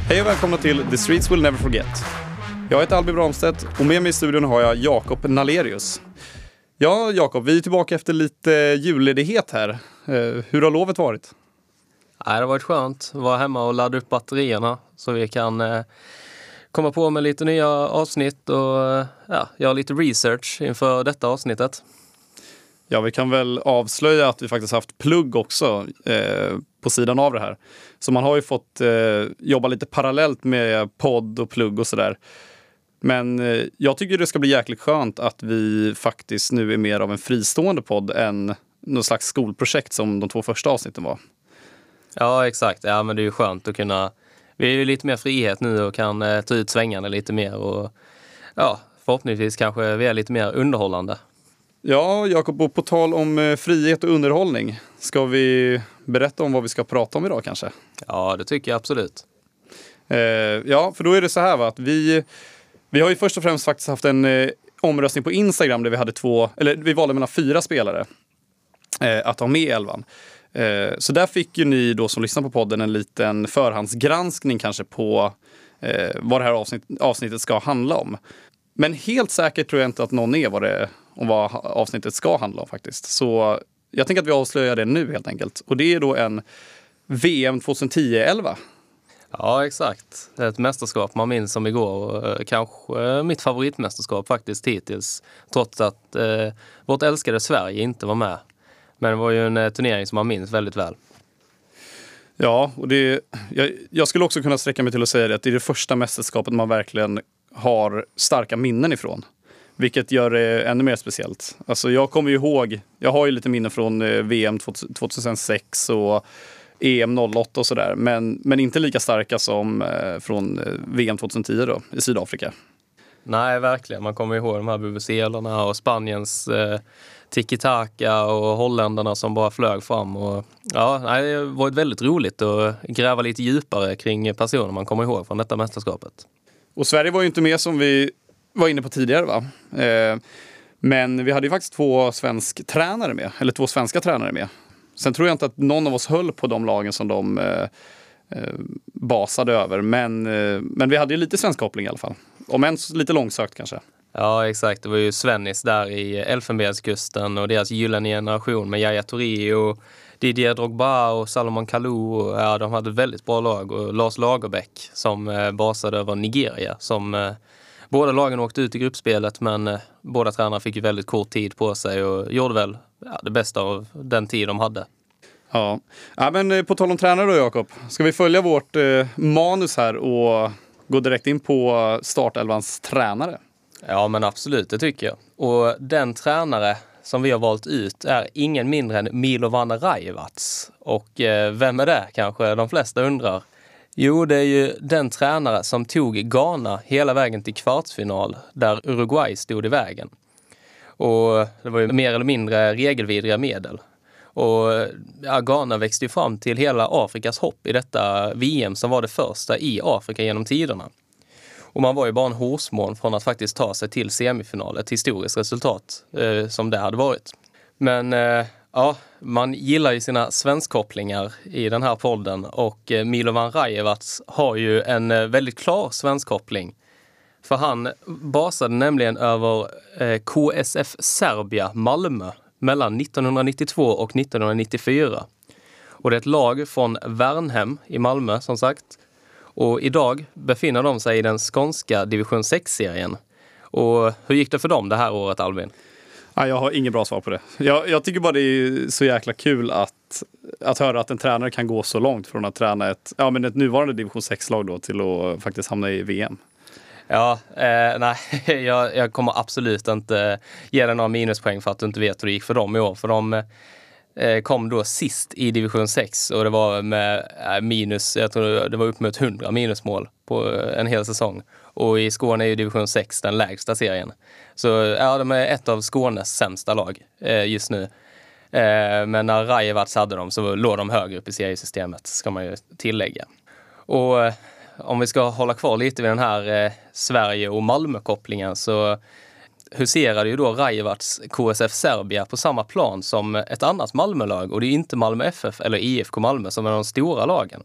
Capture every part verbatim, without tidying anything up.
Hej och välkomna till The Streets Will Never Forget. Jag heter Albin Bramstedt och med mig i studion har jag Jakob Nalerius. Ja, Jakob, vi är tillbaka efter lite julledighet här. Hur har lovet varit? Ja, det har varit skönt att vara hemma och ladda upp batterierna så vi kan eh, komma på med lite nya avsnitt och ja, göra lite research inför detta avsnittet. Ja, vi kan väl avslöja att vi faktiskt haft plugg också eh, på sidan av det här. Så man har ju fått eh, jobba lite parallellt med podd och plugg och sådär. Men eh, jag tycker det ska bli jäkligt skönt att vi faktiskt nu är mer av en fristående podd än något slags skolprojekt som de två första avsnitten var. Ja, exakt. Ja, men det är ju skönt att kunna... Vi är ju lite mer frihet nu och kan eh, ta ut svängarna lite mer och ja, förhoppningsvis kanske vi är lite mer underhållande. Ja, Jakob, på tal om eh, frihet och underhållning, ska vi berätta om vad vi ska prata om idag kanske? Ja, det tycker jag absolut. Eh, ja, för då är det så här va, att vi, vi har ju först och främst faktiskt haft en eh, omröstning på Instagram där vi hade två, eller vi valde mellan fyra spelare eh, att ha med i elvan. Eh, så där fick ju ni då som lyssnar på podden en liten förhandsgranskning kanske på eh, vad det här avsnitt, avsnittet ska handla om. Men helt säkert tror jag inte att någon är vad det om vad avsnittet ska handla om faktiskt. Så jag tänker att vi avslöjar det nu helt enkelt. Och det är då en V M tjugohundratio elva. Ja, exakt. Det är ett mästerskap man minns som igår och kanske mitt favoritmästerskap faktiskt hittills. Trots att eh, vårt älskade Sverige inte var med. Men det var ju en eh, turnering som man minns väldigt väl. Ja, och det, jag, jag skulle också kunna sträcka mig till att säga det att det är det första mästerskapet man verkligen har starka minnen ifrån. Vilket gör det ännu mer speciellt. Alltså jag kommer ju ihåg, jag har ju lite minnen från V M tjugohundrasex och E M noll åtta och sådär. Men, men inte lika starka som eh, från V M tjugohundratio då, i Sydafrika. Nej, verkligen. Man kommer ihåg de här bubuselarna och Spaniens eh, tiki-taka och holländarna som bara flög fram. Och, ja, det har varit väldigt roligt att gräva lite djupare kring personer man kommer ihåg från detta mästerskapet. Och Sverige var ju inte med som vi var inne på tidigare va. Eh, men vi hade ju faktiskt två svensk tränare med. Eller två svenska tränare med. Sen tror jag inte att någon av oss höll på de lagen som de eh, eh, basade över. Men, eh, men vi hade ju lite svensk koppling i alla fall. Om än lite långsökt kanske. Ja, exakt. Det var ju Svennis där i Elfenbenskusten och deras gyllene generation med Yaya Touré och Didier Drogba och Salomon Kalou. Ja, de hade ett väldigt bra lag. Och Lars Lagerbäck som eh, basade över Nigeria som... Eh, Båda lagen åkte ut i gruppspelet men eh, båda tränarna fick ju väldigt kort tid på sig och gjorde väl ja, det bästa av den tid de hade. Ja, ja men eh, på tal om tränare då Jakob, ska vi följa vårt eh, manus här och gå direkt in på startelvans tränare? Ja men absolut, det tycker jag. Och den tränare som vi har valt ut är ingen mindre än Milovan Rajevac. Och eh, vem är det kanske de flesta undrar? Jo, det är ju den tränare som tog Ghana hela vägen till kvartsfinal där Uruguay stod i vägen. Och det var ju mer eller mindre regelvidriga medel. Och ja, Ghana växte ju fram till hela Afrikas hopp i detta V M som var det första i Afrika genom tiderna. Och man var ju bara en hårsmån från att faktiskt ta sig till semifinal, ett historiskt resultat eh, som det hade varit. Men... Eh, Ja, man gillar ju sina svenskkopplingar i den här podden och Milovan Rajevac har ju en väldigt klar svenskkoppling. För han basade nämligen över K S F Serbia Malmö mellan nittonhundranittiotvå och nittonhundranittiofyra. Och det är ett lag från Värnhem i Malmö som sagt. Och idag befinner de sig i den skånska division sex-serien. Och hur gick det för dem det här året, Albin? Ja, jag har ingen bra svar på det. Jag, jag tycker bara det är så jäkla kul att, att höra att en tränare kan gå så långt från att träna ett, ja, men ett nuvarande division sex-lag då till att faktiskt hamna i V M. Ja, eh, nej, jag, jag kommer absolut inte ge dig några minuspoäng för att du inte vet hur det gick för dem i år. För de eh, kom då sist i division sex och det var med eh, minus, jag tror det var upp mot hundra minusmål på en hel säsong. Och i Skåne är ju division sex den lägsta serien. Så ja, de är ett av Skånes sämsta lag eh, just nu. Eh, men när Rajevac hade dem så låg de högre upp i seriesystemet, ska man ju tillägga. Och eh, om vi ska hålla kvar lite vid den här eh, Sverige- och Malmö-kopplingen så huserade ju då Rajevacs K S F Serbia på samma plan som ett annat Malmölag. Och det är inte Malmö F F eller I F K Malmö som är de stora lagen.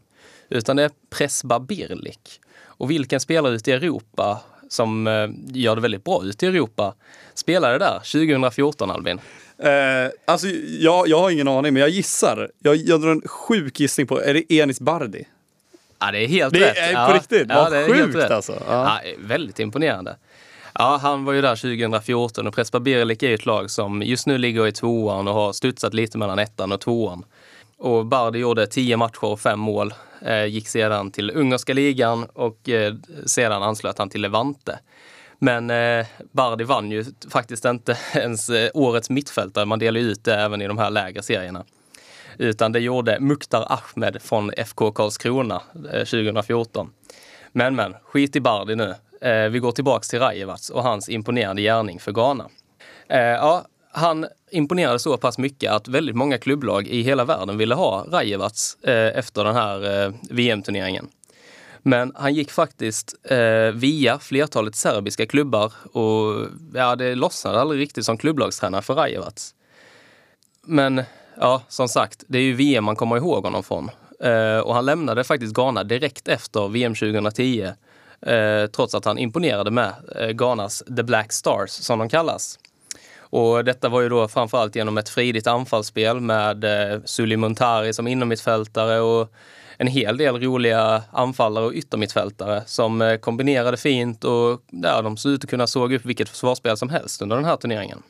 utan det är Presba Birlik. Och vilken spelare ute i Europa som eh, gör det väldigt bra ute i Europa spelade där tjugo fjorton, Albin? Eh, alltså, jag, jag har ingen aning, men jag gissar. Jag, jag drar en sjuk gissning på, är det Enis Bardi? Ja, det är helt det rätt. Det är ja. på riktigt, ja, vad det är sjukt helt rätt. alltså. Ja. Ja, väldigt imponerande. Ja, han var ju där tjugo fjorton och Prespa Birlik är ju ett lag som just nu ligger i tvåan och har studsat lite mellan ettan och tvåan. Och Bardi gjorde tio matcher och fem mål, eh, gick sedan till ungerska ligan och eh, sedan anslöt han till Levante. Men eh, Bardi vann ju faktiskt inte ens eh, årets mittfältare, man delar ut det även i de här lägre serierna. Utan det gjorde Mukhtar Ahmed från F K Karlskrona eh, tjugo fjorton. Men men, skit i Bardi nu. Eh, vi går tillbaks till Rajevac och hans imponerande gärning för Ghana. Eh, ja, han imponerade så pass mycket att väldigt många klubblag i hela världen ville ha Rajevac eh, efter den här eh, V M-turneringen. Men han gick faktiskt eh, via flertalet serbiska klubbar och ja, det lossnade aldrig riktigt som klubblagstränare för Rajevac. Men ja, som sagt, det är ju V M man kommer ihåg honom från. Eh, och han lämnade faktiskt Ghana direkt efter V M tjugo tio. Eh, trots att han imponerade med eh, Ghanas The Black Stars, som de kallas. Och detta var ju då framförallt genom ett fridigt anfallsspel med eh, Suli Muntari som innermittfältare och en hel del roliga anfallare och yttermittfältare som eh, kombinerade fint och ja, de såg ut att kunna såga upp vilket försvarsspel som helst under den här turneringen.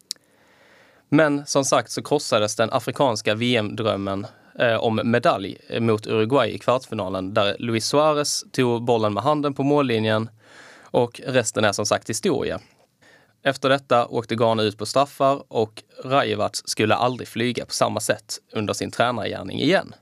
Men som sagt så krossades den afrikanska V M-drömmen eh, om medalj mot Uruguay i kvartsfinalen där Luis Suarez tog bollen med handen på mållinjen och resten är som sagt historia. Efter detta åkte Ghana ut på straffar och Rajevac skulle aldrig flyga på samma sätt under sin tränargärning igen.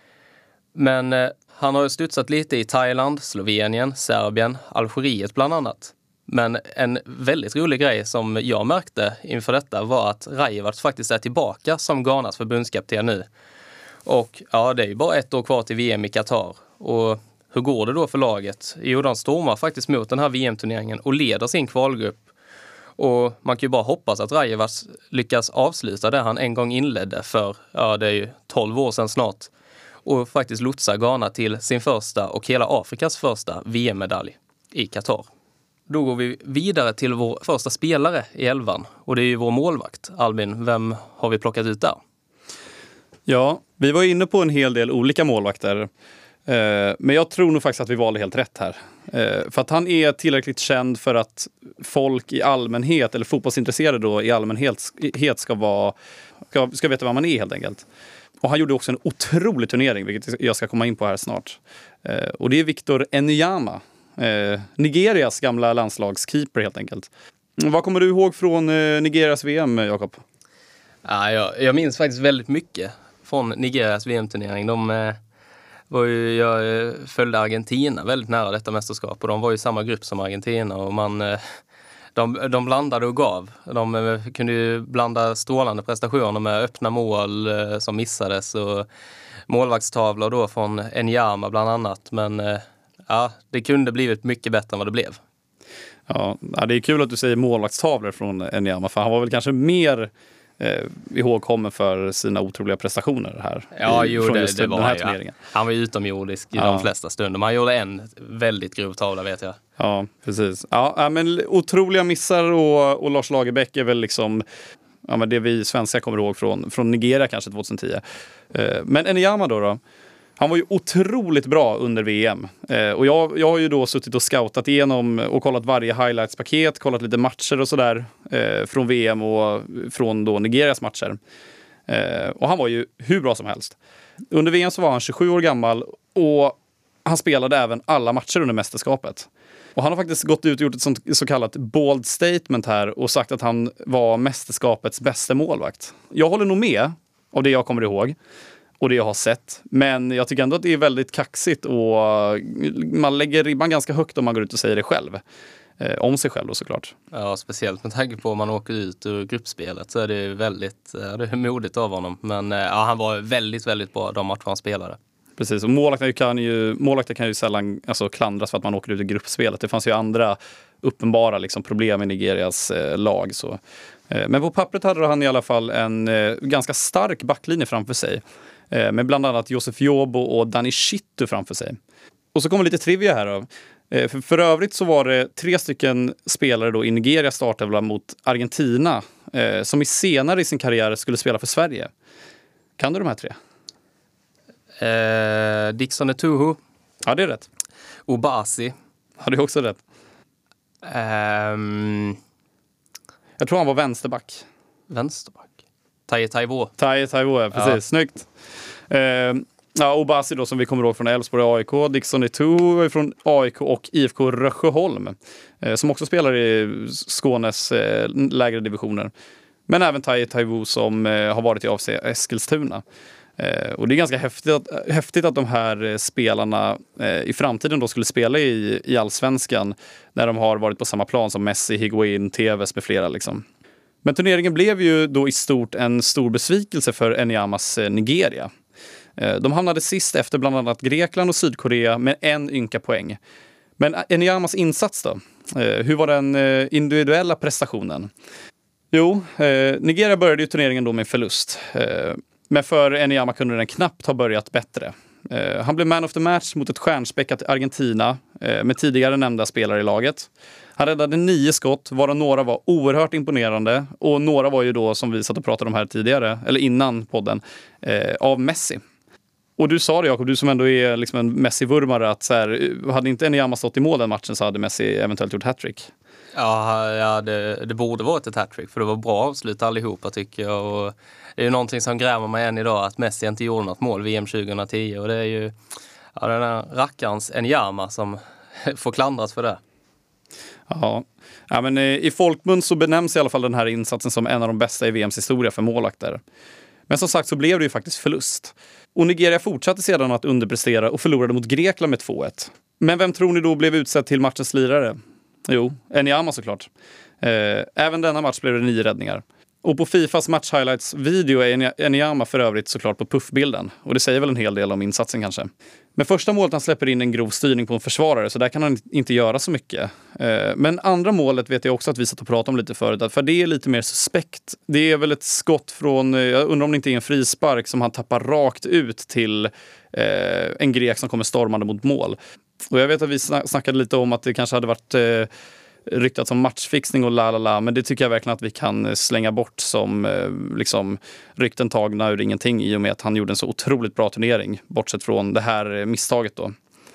Men eh, han har ju studsat lite i Thailand, Slovenien, Serbien, Algeriet bland annat. Men en väldigt rolig grej som jag märkte inför detta var att Rajevac faktiskt är tillbaka som Ghanas förbundskapten nu. Och ja, det är ju bara ett år kvar till V M i Qatar. Och hur går det då för laget? Jo, de stormar faktiskt mot den här V M-turneringen och leder sin kvalgrupp. Och man kan ju bara hoppas att Rajevac lyckas avsluta det han en gång inledde för, ja det är ju tolv år sedan snart. Och faktiskt lotsa Ghana till sin första och hela Afrikas första V M-medalj i Qatar. Då går vi vidare till vår första spelare i elvan. Och det är ju vår målvakt. Albin, vem har vi plockat ut där? Ja, vi var inne på en hel del olika målvakter. Eh, men jag tror nog faktiskt att vi valde helt rätt här. Eh, för att han är tillräckligt känd för att folk i allmänhet, eller fotbollsintresserade då i allmänhet ska, vara, ska, ska veta vad man är helt enkelt. Och han gjorde också en otrolig turnering, vilket jag ska komma in på här snart. Eh, och det är Victor Enyama. Eh, Nigerias gamla landslagskeeper helt enkelt. Vad kommer du ihåg från eh, Nigerias V M, Jakob? Ja, jag, jag minns faktiskt väldigt mycket från Nigerias V M-turnering. De eh, var ju, jag eh, följde Argentina väldigt nära detta mästerskap och de var ju i samma grupp som Argentina och man, eh, de, de blandade och gav. De eh, kunde ju blanda strålande prestationer med öppna mål eh, som missades och målvaktstavlor då från Enyama bland annat, men eh, ja, det kunde blivit mycket bättre än vad det blev. Ja, det är kul att du säger målvaktstavlor från Enyama, för han var väl kanske mer eh, ihågkommen för sina otroliga prestationer här. Ja, i, jo, från det, just det den var här ja. turneringen. Han var ju utomjordisk i ja. de flesta stunder. Man gjorde en väldigt grov tavla, vet jag. Ja, precis. Ja, men otroliga missar och, och Lars Lagerbäck är väl liksom ja, men det vi svenskar kommer ihåg från, från Nigeria kanske tjugohundratio. Eh, men Enyama då då? Han var ju otroligt bra under V M. Eh, och jag, jag har ju då suttit och scoutat igenom och kollat varje highlights-paket, kollat lite matcher och sådär eh, från V M och från då Nigerias matcher. Eh, och han var ju hur bra som helst. Under V M så var han tjugosju år gammal och han spelade även alla matcher under mästerskapet. Och han har faktiskt gått ut och gjort ett sånt, så kallat bold statement här och sagt att han var mästerskapets bästa målvakt. Jag håller nog med av det jag kommer ihåg och det jag har sett. Men jag tycker ändå att det är väldigt kaxigt och man lägger ribban ganska högt om man går ut och säger det själv. Eh, om sig själv då såklart. Ja, speciellt med tanke på om man åker ut ur gruppspelet så är det väldigt ja, det är modigt av honom. Men ja, han var väldigt, väldigt bra de matcher han spelade. Precis, och målvakter kan ju, målvakter kan ju sällan alltså, klandras för att man åker ut i gruppspelet. Det fanns ju andra uppenbara liksom, problem i Nigerias eh, lag. Så. Eh, men på pappret hade han i alla fall en eh, ganska stark backlinje framför sig. eh, med bland annat Josef Jobo och Dani Shittu framför sig. Och så kommer lite trivia här då. Eh, för, för övrigt så var det tre stycken spelare då i Nigeria startade mot Argentina eh, som i senare i sin karriär skulle spela för Sverige. Kan du de här tre? Eh, Dixon Etuhu. Ja, det är rätt. Obasi. Ja, det är också rätt. Um, Jag tror han var vänsterback. vänsterback. Taye Taiwo. Taye Taiwo, precis. Ja. Snyggt. Uh, ja, Obasi då som vi kommer ihåg från Elfsborg och A I K. Dixon Etuhu från A I K och I F K Rösjöholm. Uh, som också spelar i Skånes uh, lägre divisioner. Men även Taye Taiwo som uh, har varit i A F C Eskilstuna. Uh, och det är ganska häftigt att, häftigt att de här uh, spelarna uh, i framtiden då skulle spela i, i Allsvenskan när de har varit på samma plan som Messi, Higuain, Tevez med flera liksom. Men turneringen blev ju då i stort en stor besvikelse för Enyamas uh, Nigeria. Uh, de hamnade sist efter bland annat Grekland och Sydkorea med en ynka poäng. Men Enyamas insats då? Uh, hur var den uh, individuella prestationen? Jo, uh, Nigeria började ju turneringen då med förlust. Uh, Men för Enyama kunde den knappt ha börjat bättre. Eh, han blev man of the match mot ett stjärnspäckat Argentina eh, med tidigare nämnda spelare i laget. Han räddade nio skott, varav några var oerhört imponerande. Och några var ju då, som vi satt och pratade om här tidigare, eller innan podden, eh, av Messi. Och du sa det, Jakob, du som ändå är liksom en Messi-vurmare, att så här, hade inte Enyama stått i mål den matchen så hade Messi eventuellt gjort hattrick. Ja, ja det, det borde varit ett hattrick för det var bra avslut allihopa tycker jag. Och det är ju någonting som grämer mig än idag att Messi inte gjorde något mål V M tjugohundratio. Och det är ju ja, den här rackarns Enyama som får klandras för det. Ja, ja men i folkmun så benämns i alla fall den här insatsen som en av de bästa i V M:s historia för målvakter. Men som sagt så blev det ju faktiskt förlust. Och Nigeria fortsatte sedan att underprestera och förlorade mot Grekland med två ett. Men vem tror ni då blev utsedd till matchens lirare? Jo, Enyama såklart. Eh, även denna match blev det nio räddningar. Och på Fifas match-highlights-video är Enyama för övrigt såklart på puffbilden. Och det säger väl en hel del om insatsen kanske. Men första målet han släpper in en grov styrning på en försvarare, så där kan han inte göra så mycket. Eh, men andra målet vet jag också att vi satt och pratade om lite förut. För det är lite mer suspekt. Det är väl ett skott från, jag undrar om det inte är en frispark som han tappar rakt ut till eh, en grek som kommer stormande mot mål. Och jag vet att vi snackade lite om att det kanske hade varit eh, ryktat som matchfixning och la la la, men det tycker jag verkligen att vi kan slänga bort som eh, liksom rykten tagna ur ingenting i och med att han gjorde en så otroligt bra turnering, bortsett från det här misstaget då.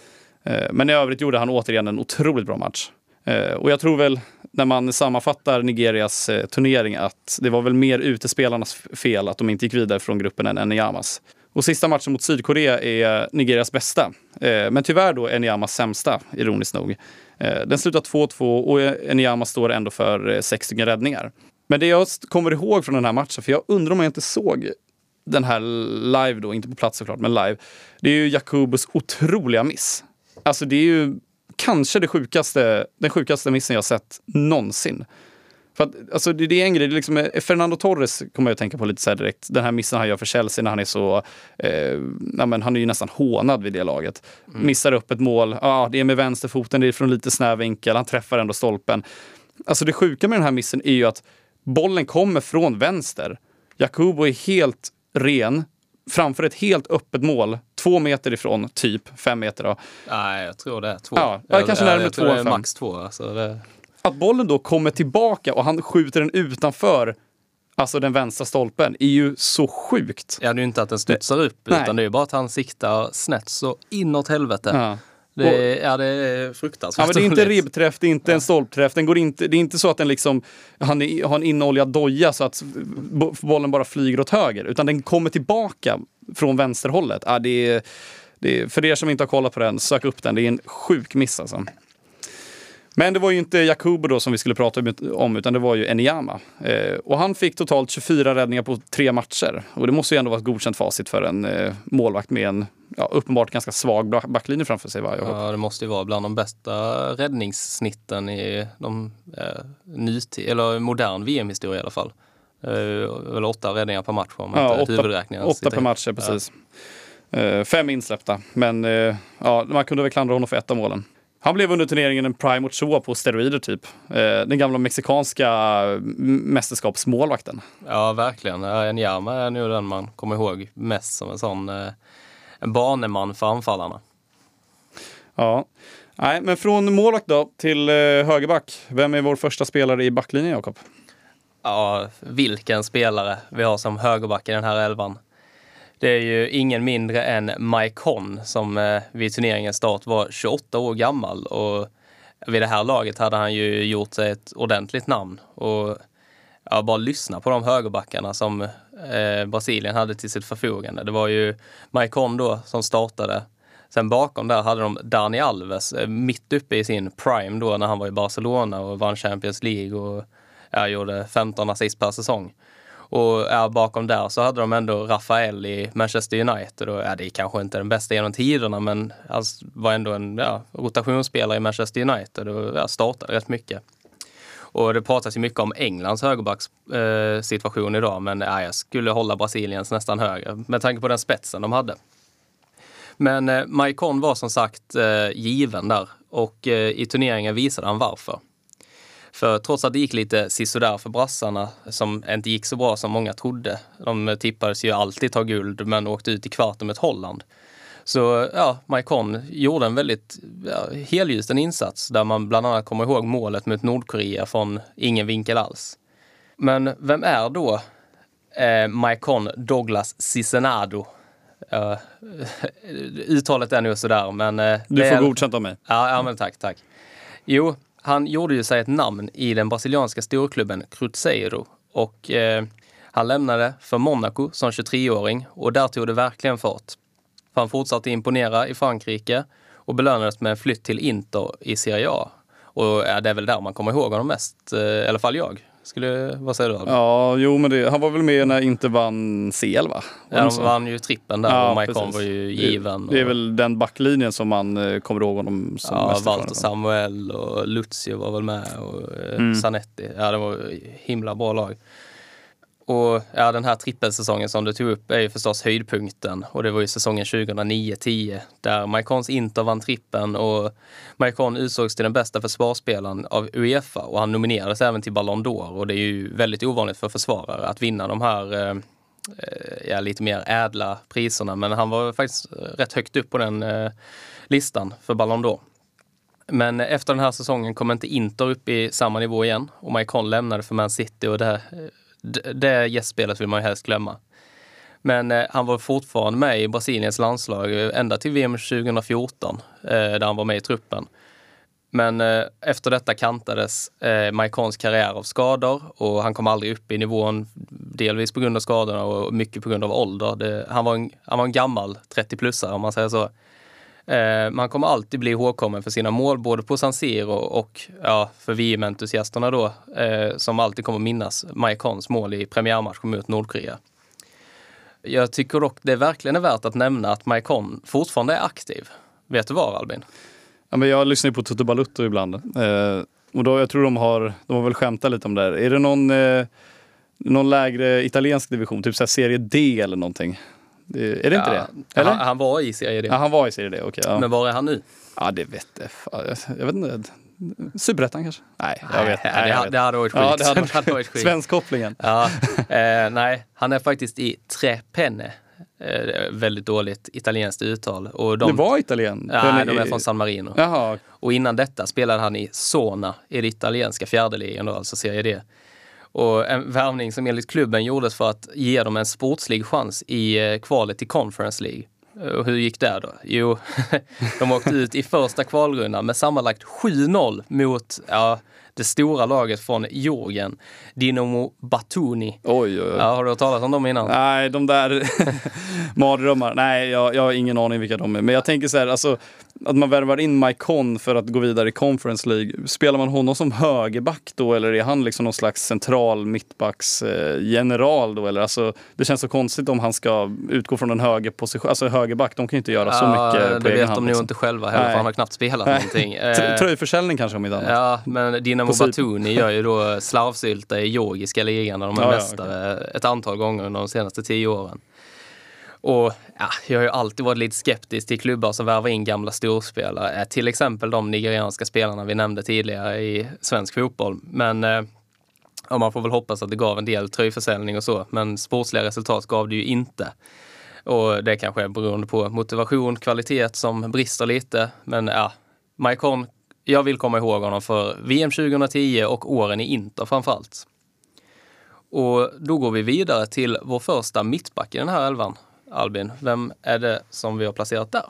Eh, men i övrigt gjorde han återigen en otroligt bra match. Eh, och jag tror väl, när man sammanfattar Nigerias eh, turnering, att det var väl mer utespelarnas fel att de inte gick vidare från gruppen än Enyamas. Och sista matchen mot Sydkorea är Nigerias bästa. Eh, men tyvärr då Enyamas sämsta, ironiskt nog. Eh, den slutar två två och Enyama står ändå för eh, sex stycken räddningar. Men det jag kommer ihåg från den här matchen, för jag undrar om jag inte såg den här live då, inte på plats såklart, men live. Det är ju Jakubus otroliga miss. Alltså det är ju kanske det sjukaste, den sjukaste missen jag sett någonsin. För att, alltså det, det är en grej, det är liksom, Fernando Torres kommer jag att tänka på lite så här direkt. Den här missen han gör för Chelsea när han är så, eh, ja, men han är ju nästan hånad vid det laget. Mm. Missar upp ett mål, ja, det är med vänsterfoten, det är från lite snäv vinkel, han träffar ändå stolpen. Alltså det sjuka med den här missen är ju att bollen kommer från vänster. Jakubo är helt ren framför ett helt öppet mål, två meter ifrån, typ fem meter då. Nej, jag tror det är två. Ja, jag, kanske närmare två än fem. Max två, alltså det... Att bollen då kommer tillbaka och han skjuter den utanför, alltså den vänstra stolpen, är ju så sjukt. Ja, det är ju inte att den studsar upp, Nej. utan det är ju bara att han siktar snett så inåt helvete. Ja. Det är, ja, det är fruktansvärt. Ja, men det är inte ribbträff, det är inte ja. en stolpträff. Den går inte, det är inte så att den liksom, han är, har en inoljad doja så att bollen bara flyger åt höger, utan den kommer tillbaka från vänsterhållet. Ja, det är, det är, för er som inte har kollat på den, sök upp den. Det är en sjuk miss alltså. Men det var ju inte Jakubo då som vi skulle prata om, utan det var ju Enyama. Eh, och han fick totalt tjugofyra räddningar på tre matcher. Och det måste ju ändå vara ett godkänt facit för en eh, målvakt med en ja, uppenbart ganska svag backlinje framför sig. Va? Ja, det måste ju vara bland de bästa räddningssnitten i de eh, nyti- eller modern V M-historia i alla fall. Eh, eller åtta räddningar per match om ja, åtta, åtta per match, precis. Ja. Eh, fem insläppta. Men eh, ja, man kunde väl klandra honom för ett av målen. Han blev under turneringen en Prime Ochoa på steroider typ. Eh, den gamla mexikanska mästerskapsmålvakten. Ja, verkligen. En Järma är nu den man kommer ihåg mest som en sån eh, en baneman för anfallarna. Ja. Nej, men från målvakt då till eh, högerback. Vem är vår första spelare i backlinjen, Jakob? Ja, vilken spelare vi har som högerback i den här elvan. Det är ju ingen mindre än Mike Conn som eh, vid turneringens start var tjugoåtta år gammal. Och vid det här laget hade han ju gjort sig ett ordentligt namn. Och ja, bara lyssna på de högerbackarna som eh, Brasilien hade till sitt förfogande. Det var ju Mike Conn då som startade. Sen bakom där hade de Dani Alves eh, mitt uppe i sin prime då när han var i Barcelona och vann Champions League och ja, gjorde femton assist per säsong. Och ja, bakom där så hade de ändå Rafael i Manchester United. Och, ja, det är kanske inte den bästa genom tiderna, men alltså, var ändå en ja, rotationsspelare i Manchester United och ja, startade rätt mycket. Och det pratas ju mycket om Englands högerbackssituation eh, situation idag, men ja, jag skulle hålla Brasiliens nästan högre med tanke på den spetsen de hade. Men eh, Mike Conn var som sagt eh, given där och eh, i turneringen visade han varför. För trots att det gick lite sisådär för brassarna som inte gick så bra som många trodde. De tippades ju alltid ta guld men åkte ut i kvarten med Holland. Så ja, Mike Conn gjorde en väldigt ja, helljusande insats där man bland annat kommer ihåg målet mot Nordkorea från ingen vinkel alls. Men vem är då eh, Mike Conn Douglas Cisenado? Uh, uttalet är nog sådär, men... Uh, du får är... godkänt av mig. Ja, ja, men tack, tack. Jo, han gjorde ju sig ett namn i den brasilianska storklubben Cruzeiro och eh, han lämnade för Monaco som tjugotre-åring och där tog det verkligen fart. För han fortsatte imponera i Frankrike och belönades med en flytt till Inter i Serie A. Och ja, det är väl där man kommer ihåg honom mest, eh, i alla fall jag. Skulle, vad säger du? Ja, jo men det, han var väl med när Inter vann C L va? Ja, de vann ju trippen där ja, och Mike Conn var ju given. Det, det är och, väl den backlinjen som man eh, kommer ihåg honom som ja, mest. Walter Samuel och Lucio var väl med och eh, Mm. Zanetti. Ja, det var himla bra lag. Och ja, den här trippelsäsongen som du tog upp är ju förstås höjdpunkten. Och det var ju säsongen tjugohundranio tio där Mike Conns Inter vann trippen och Mike Conn utsågs till den bästa försvarsspelaren av UEFA. Och han nominerades även till Ballon d'Or. Och det är ju väldigt ovanligt för försvarare att vinna de här eh, ja, lite mer ädla priserna. Men han var faktiskt rätt högt upp på den eh, listan för Ballon d'Or. Men efter den här säsongen kom inte Inter upp i samma nivå igen. Och Mike Conn lämnade för Man City och det Det gästspelet vill man ju helst glömma. Men eh, han var fortfarande med i Brasiliens landslag ända till V M tjugohundrafjorton eh, där han var med i truppen. Men eh, efter detta kantades eh, Mike Conns karriär av skador och han kom aldrig upp i nivån delvis på grund av skadorna och mycket på grund av ålder. Det, han, var en, han var en gammal trettio-plussare om man säger så. Eh, man kommer alltid bli ihågkommen för sina mål både på San Siro och ja, för V M-entusiasterna då eh, som alltid kommer minnas Mike Conns mål i premiärmatchen mot Nordkorea. Jag tycker dock det verkligen är värt att nämna att Mike Conn fortfarande är aktiv. Vet du var, Albin? Ja, men jag lyssnar ju på Toto Balutto ibland. Eh, och då, jag tror de har, de har väl skämtat lite om det här. Är det någon, eh, någon lägre italiensk division? Typ så här serie D eller någonting? Det, är det ja, inte det? Eller? Han, han var i serie D. Ja, han var i serie D, okej. Okay, ja. Men var är han nu? Ja, det vet jag. Jag vet inte. Superettan kanske? Nej, jag nej, vet. Nej, nej, det, jag vet. det hade varit skit. Ja, det hade varit, det hade varit skit. Svenskkopplingen. Ja, eh, nej, han är faktiskt i Tre Penne. Eh, väldigt dåligt italienskt uttal. Och de, det var Italien? Ja, nej, de är från San Marino. Jaha. Och innan detta spelade han i Sona i det italienska fjärdeligan, alltså Serie D. Och en värvning som enligt klubben gjordes för att ge dem en sportslig chans i kvalet till Conference League. Och hur gick det då? Jo, de åkte ut i första kvalrundan med sammanlagt sju noll mot ja, det stora laget från Georgien, Dinamo Batumi. Oj, oj, oj. Ja, har du hört talas om dem innan? Nej, de där mardrömmar. Nej, jag, jag har ingen aning vilka de är. Men jag tänker så här, alltså, att man värvar in Mike Conn för att gå vidare i Conference League. Spelar man honom som högerback då? Eller är han liksom någon slags central mittbacks eh, general då? Eller, alltså, det känns så konstigt om han ska utgå från en högerposition. Alltså högerback, de kan ju inte göra så ja, mycket på det egen vet hand. de nog Liksom. inte själva heller, Nej. för han har knappt spelat någonting. Tr- Tröjförsäljning kanske om inte annat. Ja, men Dinamo Batumi gör ju då slarvsylta i georgiska ligan där de är ja, mästare ja, okay. ett antal gånger under de senaste tio åren. Och ja, jag har ju alltid varit lite skeptisk till klubbar som värvar in gamla storspelare. Till exempel de nigerianska spelarna vi nämnde tidigare i svensk fotboll. Men eh, ja, man får väl hoppas att det gav en del tröjförsäljning och så. Men sportsliga resultat gav det ju inte. Och det kanske är beroende på motivation, kvalitet som brister lite. Men ja, Maicon, jag vill komma ihåg honom för V M tjugohundratio och åren i Inter framförallt. Och då går vi vidare till vår första mittback i den här elvan. Albin, vem är det som vi har placerat där?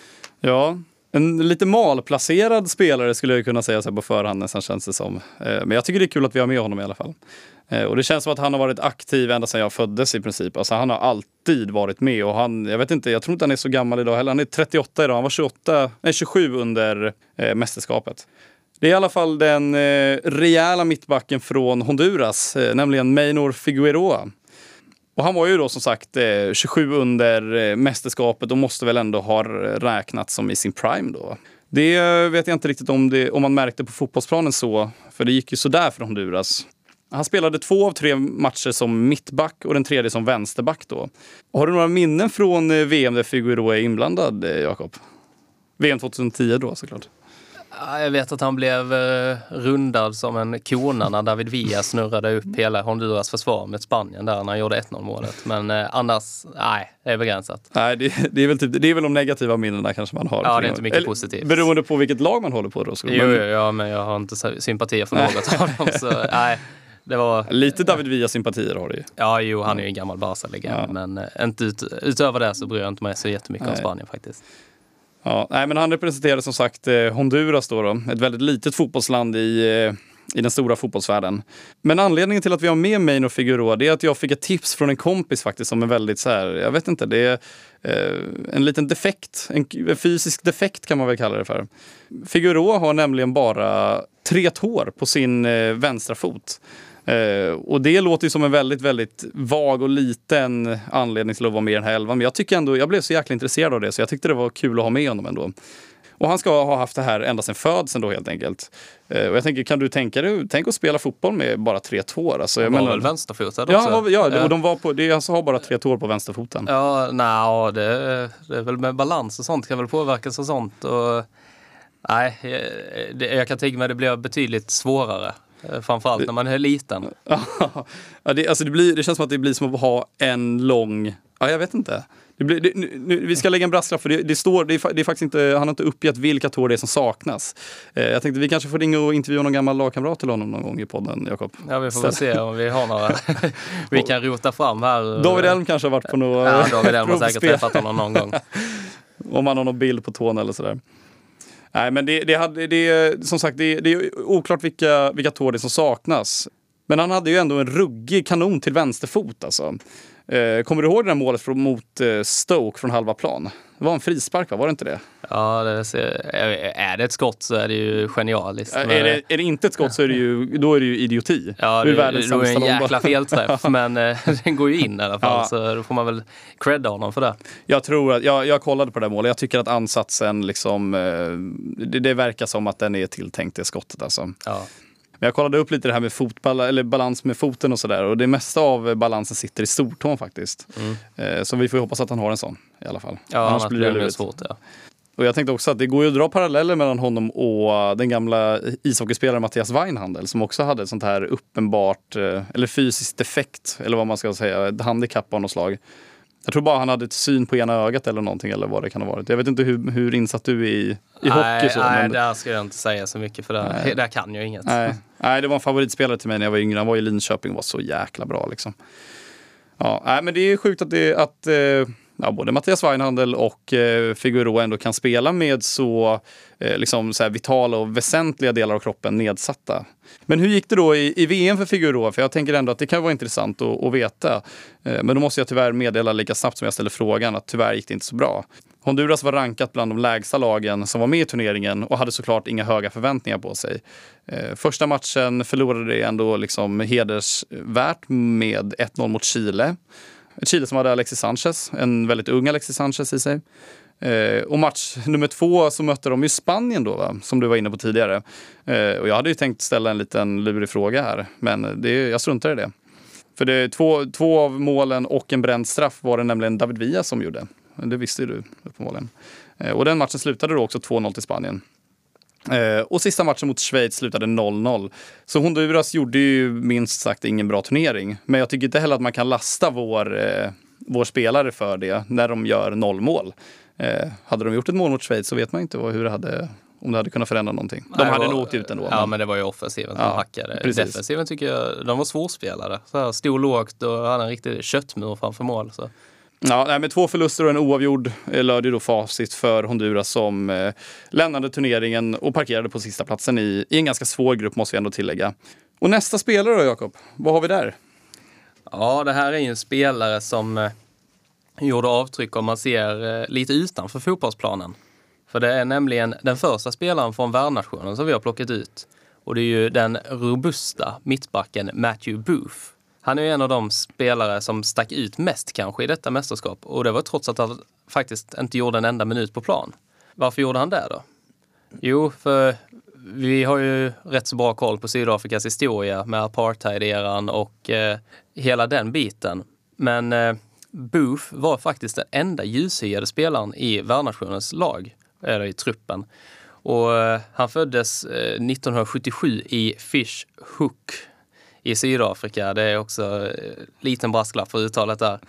Ja, en lite malplacerad spelare skulle jag kunna säga så här på förhand nästan, känns det som. Men jag tycker det är kul att vi har med honom i alla fall. Och det känns som att han har varit aktiv ända sedan jag föddes i princip. Alltså han har alltid varit med och han, jag vet inte, jag tror inte han är så gammal idag heller. Han är trettioåtta idag, han var tjugoåtta, nej, tjugosju under eh, mästerskapet. Det är i alla fall den eh, rejäla mittbacken från Honduras, eh, nämligen Maynor Figueroa. Och han var ju då som sagt eh, tjugosju under eh, mästerskapet och måste väl ändå ha räknat som i sin prime då. Det eh, vet jag inte riktigt om, det, om man märkte på fotbollsplanen så, för det gick ju sådär för Honduras. Han spelade två av tre matcher som mittback och den tredje som vänsterback då. Har du några minnen från eh, V M där Figueroa är inblandad, eh, Jakob? V M tjugohundratio då såklart. Jag vet att han blev eh, rundad som en kona när David Villa snurrade upp hela Honduras försvar med Spanien där när han gjorde ett noll målet. Men eh, annars, nej, det är begränsat. Nej, det, det, är väl typ, det är väl de negativa minnena kanske man har. Ja, det är inte mycket Eller, positivt. Beroende på vilket lag man håller på då. Jo, men... ja, men jag har inte sympatier för något av dem. Så, nej, det var... Lite David Villa-sympatier har det ju. Ja, jo, han är ju en gammal Barca-legend. Ja. Men eh, inte ut, utöver det så bryr jag inte mig så jättemycket nej. om Spanien faktiskt. Ja, nej, men han representerade som sagt eh, Honduras då, då. Ett väldigt litet fotbollsland i, eh, i den stora fotbollsvärlden. Men anledningen till att vi har med Maynor Figueroa, det är att jag fick ett tips från en kompis faktiskt som är väldigt så här, jag vet inte, det är eh, en liten defekt, en, en fysisk defekt kan man väl kalla det för. Figueroa har nämligen bara tre tår på sin eh, vänstra fot. Uh, och det låter ju som en väldigt, väldigt vag och liten anledning till att vara med i den här elvan. Men jag tycker ändå, jag blev så jäkla intresserad av det så jag tyckte det var kul att ha med honom ändå. Och han ska ha haft det här ända sedan födseln då helt enkelt. Uh, och jag tänker, kan du tänka dig, tänk att spela fotboll med bara tre tår? Alltså, han var menar, väl vänsterfotad ja, också? Var, ja, ja, och de var på, det är alltså har bara tre tår på vänsterfoten. Ja, nej, det, det är väl med balans och sånt kan väl påverkas och sånt. Och, nej, det, jag kan tänka mig att det blir betydligt svårare. Framförallt när man är liten. Ja, det, alltså det, blir, det känns som att det blir som att ha en lång... Ja, jag vet inte. Det blir, det, nu, vi ska lägga en brasklapp för det, det står... Det är, det är faktiskt inte, han har inte uppgett vilka tår det är som saknas. Eh, jag tänkte vi kanske får ringa och intervjua någon gammal lagkamrat till honom någon gång i podden, Jakob. Ja, vi får väl se om vi har några... vi kan rota fram här. David Elm kanske har varit på några... Ja, David Elm har säkert träffat honom någon gång. Om man har någon bild på tån eller sådär. Nej, men det, det, hade, det, som sagt, det, det är oklart vilka, vilka tår det som saknas. Men han hade ju ändå en ruggig kanon till vänsterfot. Alltså. Eh, kommer du ihåg det där målet från, mot eh, Stoke från halva plan? Det var en frispark, va? Var det inte det? Ja, det ser, är det ett skott så är det ju genialiskt. Är, är, det, är det inte ett skott så är det ju, då är det ju idioti. Ja, det, det är en jäkla felträff, men eh, den går ju in i alla fall. Ja. Så då får man väl credda honom för det. Jag tror att, jag, jag kollade på det där målet. Jag tycker att ansatsen liksom, eh, det, det verkar som att den är tilltänkt det skottet alltså. Ja. Men jag kollade upp lite det här med fotball, eller balans med foten och sådär. Och det mesta av balansen sitter i stortån faktiskt. Mm. Eh, så vi får hoppas att han har en sån i alla fall. Ja, annars, annars blir det, det svårt. Ja. Och jag tänkte också att det går ju att dra paralleller mellan honom och den gamla ishockeyspelaren Mattias Weinhandel som också hade ett sånt här uppenbart, eller fysiskt defekt, eller vad man ska säga, ett handikapp av något slag. Jag tror bara han hade ett syn på ena ögat eller någonting eller vad det kan ha varit. Jag vet inte hur, hur insatt du är i, i nej, hockey. Så, nej, men... där ska jag inte säga så mycket för det. Nej. Där kan jag inget. Nej. nej, det var en favoritspelare till mig när jag var yngre. Han var i Linköping och var så jäkla bra liksom. Ja, nej, men det är sjukt att, det, att eh, ja, både Mattias Weinhandel och eh, Figueroa ändå kan spela med så, eh, liksom, så här vitala och väsentliga delar av kroppen nedsatta. Men hur gick det då i, i V M för Figueroa? För jag tänker ändå att det kan vara intressant att, att veta. Eh, men då måste jag tyvärr meddela lika snabbt som jag ställer frågan att tyvärr gick det inte så bra. Honduras var rankat bland de lägsta lagen som var med i turneringen och hade såklart inga höga förväntningar på sig. Eh, första matchen förlorade det ändå liksom hedersvärt med ett noll mot Chile. Ett Chile som hade Alexis Sanchez, en väldigt ung Alexis Sanchez i sig. Eh, och match nummer två så mötte de ju Spanien då, va? Som du var inne på tidigare. Eh, och jag hade ju tänkt ställa en liten lurig fråga här, men det, jag struntar i det. För det är två, två av målen och en bränd straff var det nämligen David Villa som gjorde. Det visste ju du uppenbarligen. Eh, och den matchen slutade då också två noll till Spanien. Eh, och sista matchen mot Schweiz slutade noll noll. Så Honduras gjorde ju minst sagt ingen bra turnering. Men jag tycker inte heller att man kan lasta vår, eh, vår spelare för det när de gör noll mål. Eh, hade de gjort ett mål mot Schweiz så vet man inte hur det hade, om det hade kunnat förändra någonting. De Nej, hade var, nog åkt ut ändå. Ja, men, men det var ju offensiven som ja, hackade. precis. Defensiven tycker jag, de var svårspelare. Så här, stod lågt och hade en riktig köttmur framför mål. Så. Ja, nej, med två förluster och en oavgjord eh, löd ju då facit för Honduras som eh, lämnade turneringen och parkerade på sista platsen i, i en ganska svår grupp, måste vi ändå tillägga. Och nästa spelare då, Jakob? Vad har vi där? Ja, det här är ju en spelare som eh, gjorde avtryck om man ser eh, lite utanför fotbollsplanen. För det är nämligen den första spelaren från värdnationen som vi har plockat ut. Och det är ju den robusta mittbacken Matthew Booth. Han är ju en av de spelare som stack ut mest kanske i detta mästerskap. Och det var trots att han faktiskt inte gjorde en enda minut på plan. Varför gjorde han det då? Jo, för vi har ju rätt så bra koll på Sydafrikas historia med apartheid-eran och eh, hela den biten. Men eh, Booth var faktiskt den enda ljushyade spelaren i värdnationens lag, eller i truppen. Och eh, han föddes eh, nittonhundrasjuttiosju i Fish Hoek i Sydafrika. Det är också en liten brasklapp för uttalet där.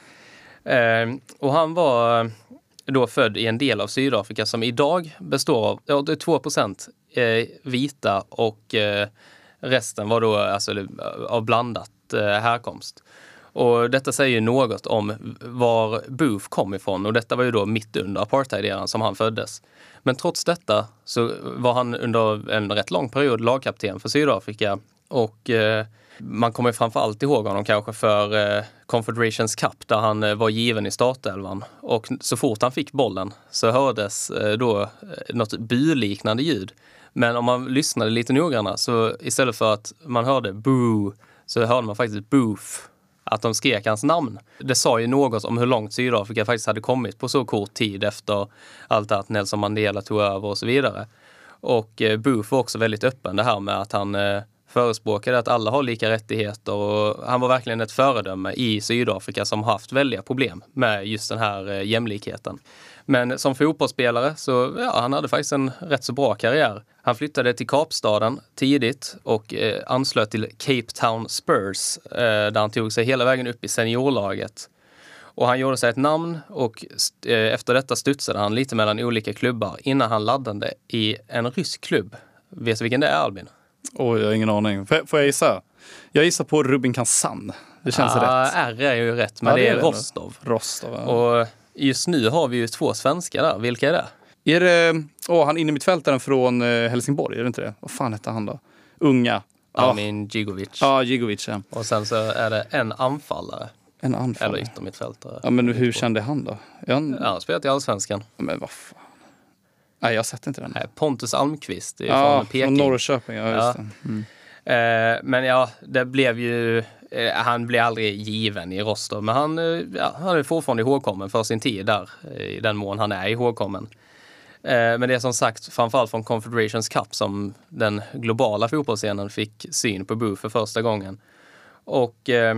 Eh, och han var då född i en del av Sydafrika som idag består av ja, det är två procent eh, vita och eh, resten var då alltså, av blandat eh, härkomst. Och detta säger ju något om var Booth kom ifrån. Och detta var ju då mitt under apartheid-eran som han föddes. Men trots detta så var han under en rätt lång period lagkapten för Sydafrika. Och eh, man kommer framförallt ihåg honom kanske för eh, Confederations Cup där han eh, var given i startelvan. Och så fort han fick bollen så hördes eh, då eh, något byliknande ljud. Men om man lyssnade lite noggrannare så istället för att man hörde boo så hörde man faktiskt Booth. Att de skrek hans namn. Det sa ju något om hur långt Sydafrika faktiskt hade kommit på så kort tid efter allt att Nelson Mandela tog över och så vidare. Och eh, Booth var också väldigt öppen det här med att han eh, förespråkade att alla har lika rättigheter och han var verkligen ett föredöme i Sydafrika som haft väldiga problem med just den här eh, jämlikheten. Men som fotbollsspelare så ja, han hade faktiskt en rätt så bra karriär. Han flyttade till Kapstaden tidigt och eh, anslöt till Cape Town Spurs eh, där han tog sig hela vägen upp i seniorlaget. Och han gjorde sig ett namn och st- eh, efter detta studsade han lite mellan olika klubbar innan han laddade i en rysk klubb. Vet du vilken det är, Albin? Oj, jag har ingen aning. Får jag, får jag gissa? Jag gissar på Rubin Kazan. Det känns ah, rätt. R är ju rätt, men ja, det, det är, är Rostov. Rostov, ja. Och just nu har vi ju två svenskar där. Vilka är det? Är det åh, han inne mittfältaren från eh, Helsingborg, är det inte det? Vad fan hette han då? Unga. Armin Djigovic. Ja, Djigovic, ja. Och sen så är det en anfallare. En anfallare? Eller yttermittfältare. Ja, men hur kände han då? Han... Ja, han spelat i Allsvenskan. Ja, men vad fan. Nej, jag har sett inte den. Nej, Pontus Almqvist är ja, från Peking. från Norrköping, ja, just ja. det. Mm. Eh, men ja, det blev ju... Eh, han blev aldrig given i Rostov. Men han, eh, ja, han är fortfarande ihågkommen för sin tid där. I den mån han är ihågkommen. Eh, men det är som sagt framförallt från Confederations Cup som den globala fotbollsscenen fick syn på Booth för första gången. Och... Eh,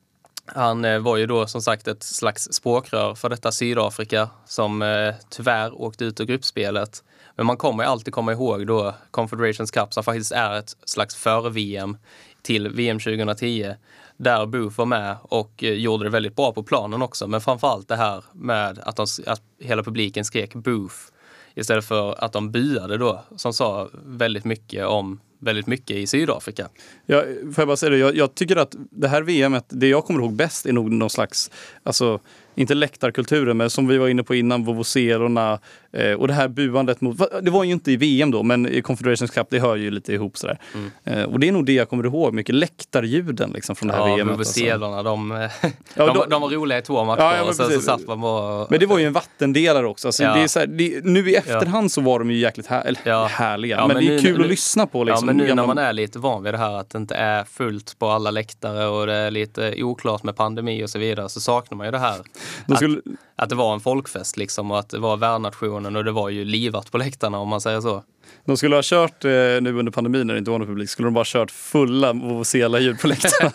Han eh, var ju då som sagt ett slags språkrör för detta Sydafrika som eh, tyvärr åkte ut ur gruppspelet. Men man kommer ju alltid komma ihåg då Confederations Cup som faktiskt är ett slags för-V M till V M tjugohundratio. Där Booth var med och eh, gjorde det väldigt bra på planen också. Men framförallt det här med att, de, att hela publiken skrek Booth istället för att de byade då som sa väldigt mycket om väldigt mycket i Sydafrika. Ja, får jag bara säga det, jag, jag tycker att det här V M:et, det jag kommer ihåg bäst är nog någon slags, alltså inte läktarkulturen, men som vi var inne på innan, vovoselorna eh, och det här buandet mot, det var ju inte i V M då, men i Confederations Cup, det hör ju lite ihop sådär. Mm. Eh, och det är nog det jag kommer ihåg, mycket läktarljuden liksom från det här ja, V M:et. Ja, vovoselorna, alltså. de, ja, de, då, de var roliga i två matcher ja, ja, och sen så satt man bara... Men det var ju en vattendelare också. Alltså, ja. det är så här, det, nu i efterhand ja. så var de ju jäkligt här, eller, ja. härliga, ja, men, men det är nu, kul nu, att lyssna på. Liksom, ja, men nu gamla... när man är lite van vid det här att det inte är fullt på alla läktare och det är lite oklart med pandemi och så vidare så saknar man ju det här att, skulle... att det var en folkfest liksom, och att det var värdnationen och det var ju livat på läktarna, om man säger så. De skulle ha kört eh, nu under pandemin när det inte var någon publik, skulle de bara kört fulla vuvuzela-ljud på läktarna.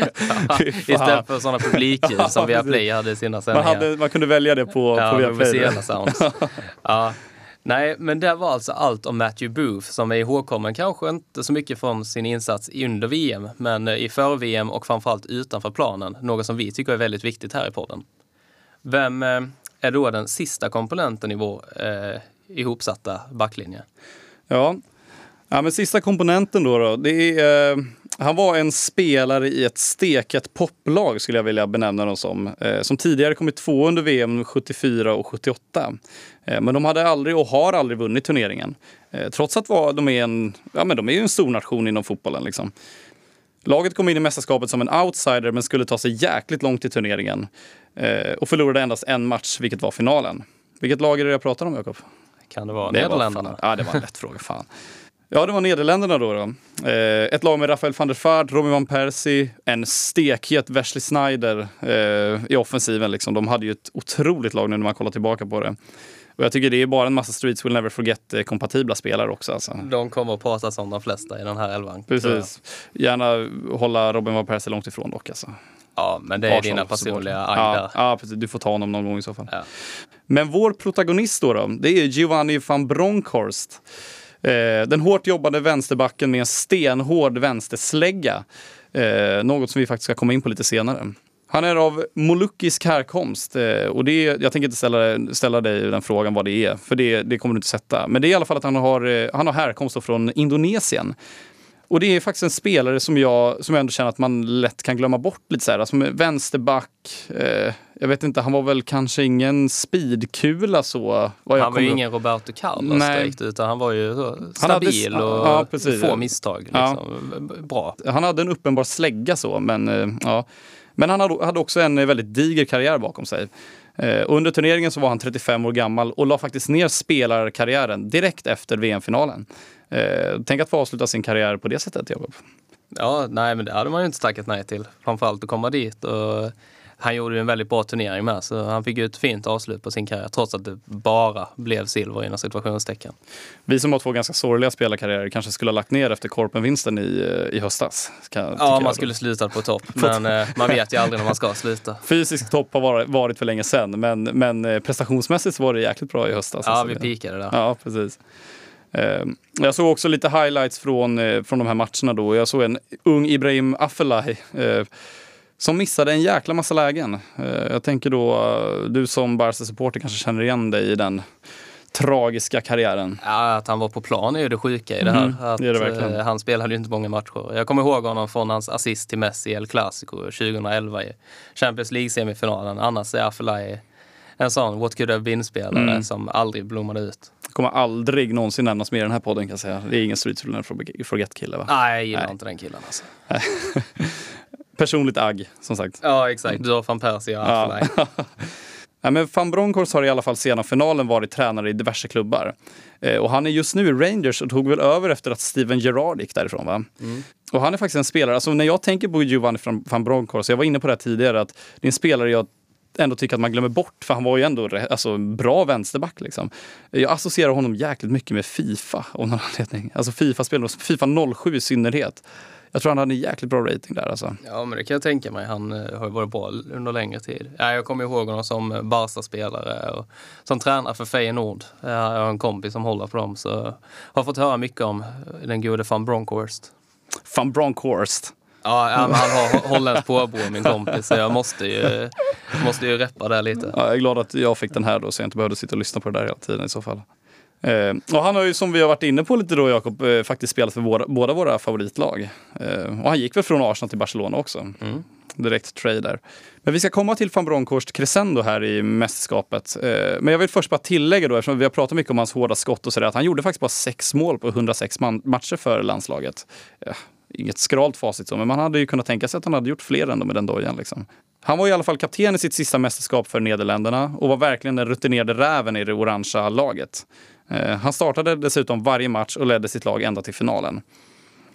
Ja, istället för sådana publikljud ja, som Viaplay hade i sina sändningar. Man, hade, man kunde välja det på, ja, på Viaplay. Vuvuzela-sounds. Ja. Nej, men det var alltså allt om Matthew Booth, som är ihågkommen kanske inte så mycket från sin insats under V M, men i för-V M och framförallt utanför planen. Något som vi tycker är väldigt viktigt här i podden. Vem eh, är då den sista komponenten i vår eh, ihopsatta backlinje? Ja. ja, men sista komponenten då, då det är... Eh... Han var en spelare i ett steket poplag, skulle jag vilja benämna dem som. Eh, som tidigare kommit två under V M sjuttiofyra och sjuttioåtta. Eh, men de hade aldrig och har aldrig vunnit turneringen. Eh, trots att var, de är en, ja, men de är ju en stor nation inom fotbollen. Liksom. Laget kom in i mästerskapet som en outsider men skulle ta sig jäkligt långt i turneringen. Eh, och förlorade endast en match, vilket var finalen. Vilket lag är det jag pratar om, Jakob? Kan det vara det Nederländerna? Var, ja, det var en lätt fråga, fan. Ja, det var Nederländerna då. då. Eh, ett lag med Rafael van der Vaart, Robin van Persie, en stekhet Wesley Sneijder eh, i offensiven. Liksom. De hade ju ett otroligt lag nu när man kollar tillbaka på det. Och jag tycker det är bara en massa Streets Will Never Forget-kompatibla spelare också. Alltså. De kommer att prata som de flesta i den här elvan. Precis. Gärna hålla Robin van Persie långt ifrån dock. Alltså. Ja, men det är Arsenal, dina personliga agg ja, ja, precis. Du får ta honom någon gång i så fall. Ja. Men vår protagonist då, då det är Giovanni van Bronckhorst. Eh, den hårt jobbade vänsterbacken med en stenhård vänsterslägga. Eh, något som vi faktiskt ska komma in på lite senare. Han är av molukisk härkomst. Eh, och det är, jag tänker inte ställa, ställa dig den frågan vad det är. För det, det kommer du inte sätta. Men det är i alla fall att han har, eh, han har härkomst från Indonesien. Och det är faktiskt en spelare som jag, som jag ändå känner att man lätt kan glömma bort lite så här. Alltså med vänsterback, eh, jag vet inte, han var väl kanske ingen speedkula så. Vad jag han var ju ingen Roberto Carlos direkt, utan han var ju så stabil hade, och ja, få misstag. Liksom. Ja. Bra. Han hade en uppenbar slägga så, men eh, ja. Men han hade också en väldigt diger karriär bakom sig. Eh, under turneringen så var han trettiofem år gammal och la faktiskt ner spelarkarriären direkt efter V M-finalen. Eh, tänk att få avsluta sin karriär på det sättet, Jakob. Ja, nej, men det hade man ju inte tackat nej till. Framförallt att komma dit. Och han gjorde ju en väldigt bra turnering med, så han fick ju ett fint avslut på sin karriär, trots att det bara blev silver inom situationstecken. Vi som har två ganska sorgliga spelarkarriärer kanske skulle ha lagt ner efter Korpen-vinsten i, i höstas. Kan, ja, man skulle sluta på topp, men eh, man vet ju aldrig när man ska sluta. Fysisk topp har varit, varit för länge sedan, men, men prestationsmässigt var det jäkligt bra i höstas. Ja, vi pikade där. Ja, precis. Jag såg också lite highlights från, från de här matcherna då. Jag såg en ung Ibrahim Afellay som missade en jäkla massa lägen. Jag tänker då, du som Barca-supporter kanske känner igen dig i den tragiska karriären. Ja, att han var på plan är ju det sjuka i det här. Mm, att, det är det verkligen. Han spelade ju inte många matcher. Jag kommer ihåg honom från hans assist till Messi i El Clasico tjugoelva i Champions League-semifinalen. Annars är Afellay en sån what could have been-spelare mm. som aldrig blommade ut. Kommer aldrig någonsin nämnas mer i den här podden, kan jag säga. Det är ingen Streets Will Never Forget-kille, va? Nej, jag gillar Nej. inte den killen alltså. Personligt agg, som sagt. Ja, exakt. Du har van Persie och Afellay. Ja. Ja, men Van Bronckhorst har i alla fall sedan finalen varit tränare i diverse klubbar. Eh, och han är just nu i Rangers och tog väl över efter att Steven Gerrard gick därifrån, va? Mm. Och han är faktiskt en spelare, alltså när jag tänker på Giovanni Van Bronckhorst, jag var inne på det här tidigare, att det är en spelare jag ändå tycker att man glömmer bort, för han var ju ändå alltså, bra vänsterback liksom. Jag associerar honom jäkligt mycket med FIFA av någon anledning. Alltså FIFA-spel, FIFA noll sju i synnerhet. Jag tror han hade en jäkligt bra rating där alltså. Ja, men det kan jag tänka mig. Han uh, har ju varit bra under längre tid. Ja, jag kommer ihåg honom som Barca-spelare och som tränare för Feyenoord. Jag har en kompis som håller på dem, så har fått höra mycket om den gode Van Bronckhorst. Van Bronckhorst? Ja, ja, men han har holländsk påbrå, min kompis, så jag måste ju, måste ju reppa det lite. Ja, jag är glad att jag fick den här då, så jag inte behövde sitta och lyssna på det där hela tiden i så fall. Eh, och han har ju, som vi har varit inne på lite då, Jakob, eh, faktiskt spelat för våra, båda våra favoritlag. Eh, och han gick väl från Arsenal till Barcelona också. Mm. Direkt trade där. Men vi ska komma till Van Bronckhorst crescendo här i mästerskapet. Eh, men jag vill först bara tillägga då, eftersom vi har pratat mycket om hans hårda skott och sådär, att han gjorde faktiskt bara sex mål på hundrasex man- matcher för landslaget. Eh, inget skralt facit så, men man hade ju kunnat tänka sig att han hade gjort fler ändå med den dojan liksom. Han var i alla fall kapten i sitt sista mästerskap för Nederländerna och var verkligen den rutinerade räven i det orangea laget. Eh, han startade dessutom varje match och ledde sitt lag ända till finalen.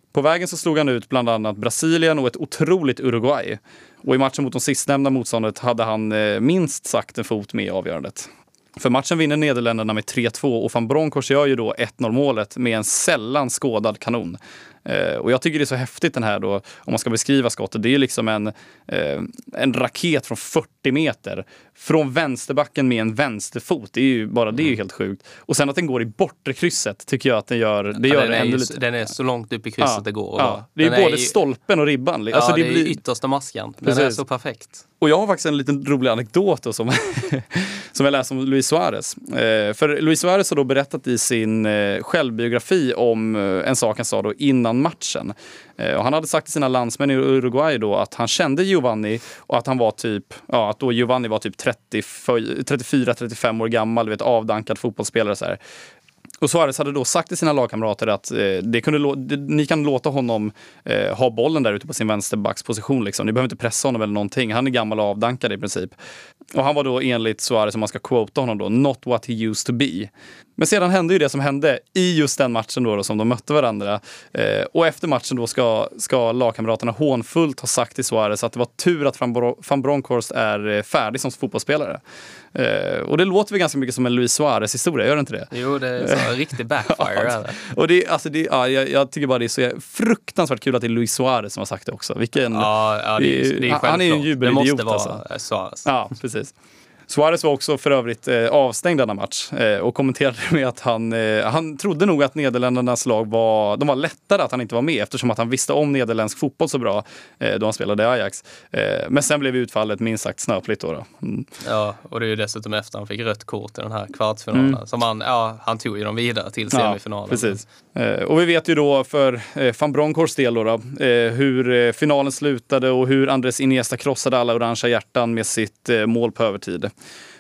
På vägen så slog han ut bland annat Brasilien och ett otroligt Uruguay. Och i matchen mot de sistnämnda motståndet hade han eh, minst sagt en fot med i avgörandet. För matchen vinner Nederländerna med tre två och Van Bronckhorst gör ju då ett noll målet med en sällan skådad kanon. Eh, och jag tycker det är så häftigt den här då, om man ska beskriva skottet. Det är ju liksom en, eh, en raket från fyrtio meter från vänsterbacken med en vänsterfot. Det är ju bara det är ju helt sjukt. Och sen att den går i bortre krysset tycker jag att den gör det ja, gör den, det är ändå ju, lite. Den är så långt upp i krysset Ja, det går. ja. Det är den både är, stolpen och ribban. Ja, alltså, det, det är blir yttersta maskan. Den Precis. är så perfekt. Och jag har faktiskt en liten rolig anekdot då, som, som jag läste om Luis Suarez. Eh, för Luis Suarez har då berättat i sin eh, självbiografi om eh, en sak han sa då innan matchen. Eh, och han hade sagt till sina landsmän i Uruguay då att han kände Giovanni och att han var typ, ja, att då Giovanni var typ trettiofyra trettiofem år gammal, vet, avdankad fotbollsspelare så här. Och Suarez hade då sagt till sina lagkamrater att eh, det kunde lå- det, ni kan låta honom eh, ha bollen där ute på sin vänsterbacksposition. Liksom. Ni behöver inte pressa honom eller någonting. Han är gammal och avdankad i princip. Och han var då enligt Suarez, om man ska quota honom då, not what he used to be. Men sedan hände ju det som hände i just den matchen då, då som de mötte varandra. Eh, och efter matchen då ska, ska lagkamraterna hånfullt ha sagt till Suarez att det var tur att Van Bronckhorst är färdig som fotbollsspelare. Eh, och det låter väl ganska mycket som en Luis Suarez-historia, gör det inte det? Jo, det är så en riktig backfire. Ja, och det, alltså det, ja, jag, jag tycker bara det är så fruktansvärt kul att det är Luis Suarez som har sagt det också. Vilken, ja, ja, det är, det är han är ju en jubelidiot. Det måste vara alltså. Suarez. Ja, precis. Suarez var också för övrigt eh, avstängd denna match eh, och kommenterade med att han, eh, han trodde nog att Nederländernas lag var, de var lättare att han inte var med eftersom att han visste om nederländsk fotboll så bra eh, då han spelade i Ajax. Eh, men sen blev utfallet minst sagt snöpligt då. då. Mm. Ja, och det är ju dessutom efter han fick rött kort i den här kvartsfinalen. Mm. Som han, ja, han tog ju dem vidare till semifinalen. Ja, precis. Eh, och vi vet ju då för eh, Van Bronckhorsts del då, då eh, hur eh, finalen slutade och hur Andres Iniesta krossade alla orangea hjärtan med sitt eh, mål på övertid.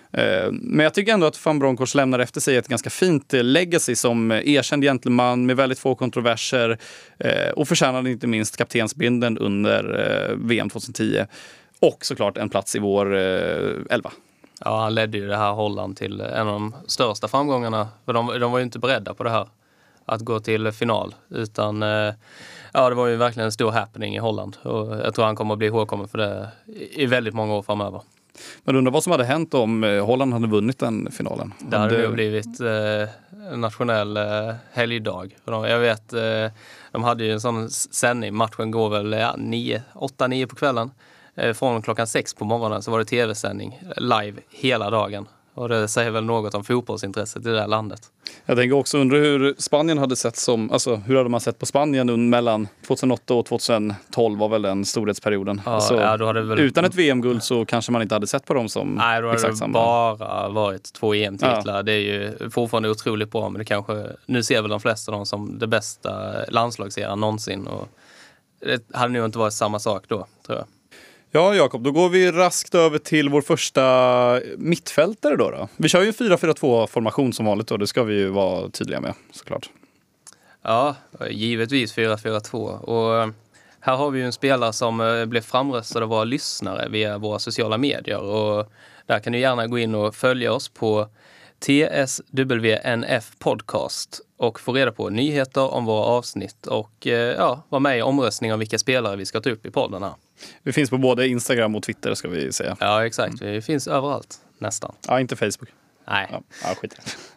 Men jag tycker ändå att Van Bronckhorst lämnar efter sig ett ganska fint legacy som erkänd gentleman med väldigt få kontroverser och förtjänade inte minst kaptensbindeln under V M tjugohundratio och såklart en plats i vår elva. Ja, han ledde ju det här Holland till en av de största framgångarna, för de, de var ju inte beredda på det här att gå till final, utan ja, det var ju verkligen en stor happening i Holland och jag tror han kommer att bli ihågkommen för det i väldigt många år framöver. Men undrar vad som hade hänt om Holland hade vunnit den finalen. Det hade det blivit eh, nationell eh, helgdag. För de, jag vet, eh, de hade ju en sån sändning. Matchen går väl ja, nio, åtta, nio på kvällen. Eh, från klockan sex på morgonen så var det tv-sändning live hela dagen. Och det säger väl något om fotbollsintresset i det här landet. Jag tänker också undra hur Spanien hade sett som, alltså hur hade man sett på Spanien mellan tjugohundraåtta och tjugotolv var väl den storhetsperioden. Ja, alltså, ja, då hade väl... Utan ett V M-guld så kanske man inte hade sett på dem som Nej, då hade exakt det samma. bara varit två E M-titlar. Ja. Det är ju fortfarande otroligt bra, men det kanske, nu ser väl de flesta dem som det bästa landslagseran någonsin. Och det hade nog inte varit samma sak då, tror jag. Ja, Jakob, då går vi raskt över till vår första mittfältare då. då. Vi kör ju en fyra fyra två-formation som vanligt och det ska vi ju vara tydliga med, såklart. Ja, givetvis fyra fyra två. Och här har vi ju en spelare som blev framröstad av våra lyssnare via våra sociala medier. Och där kan du gärna gå in och följa oss på T S W N F Podcast och få reda på nyheter om våra avsnitt och ja, vara med i omröstning om vilka spelare vi ska ta upp i podden här. Vi finns på både Instagram och Twitter ska vi säga. Ja, exakt. Vi finns överallt, nästan. Ja, inte Facebook. Nej. Ja, ja skit.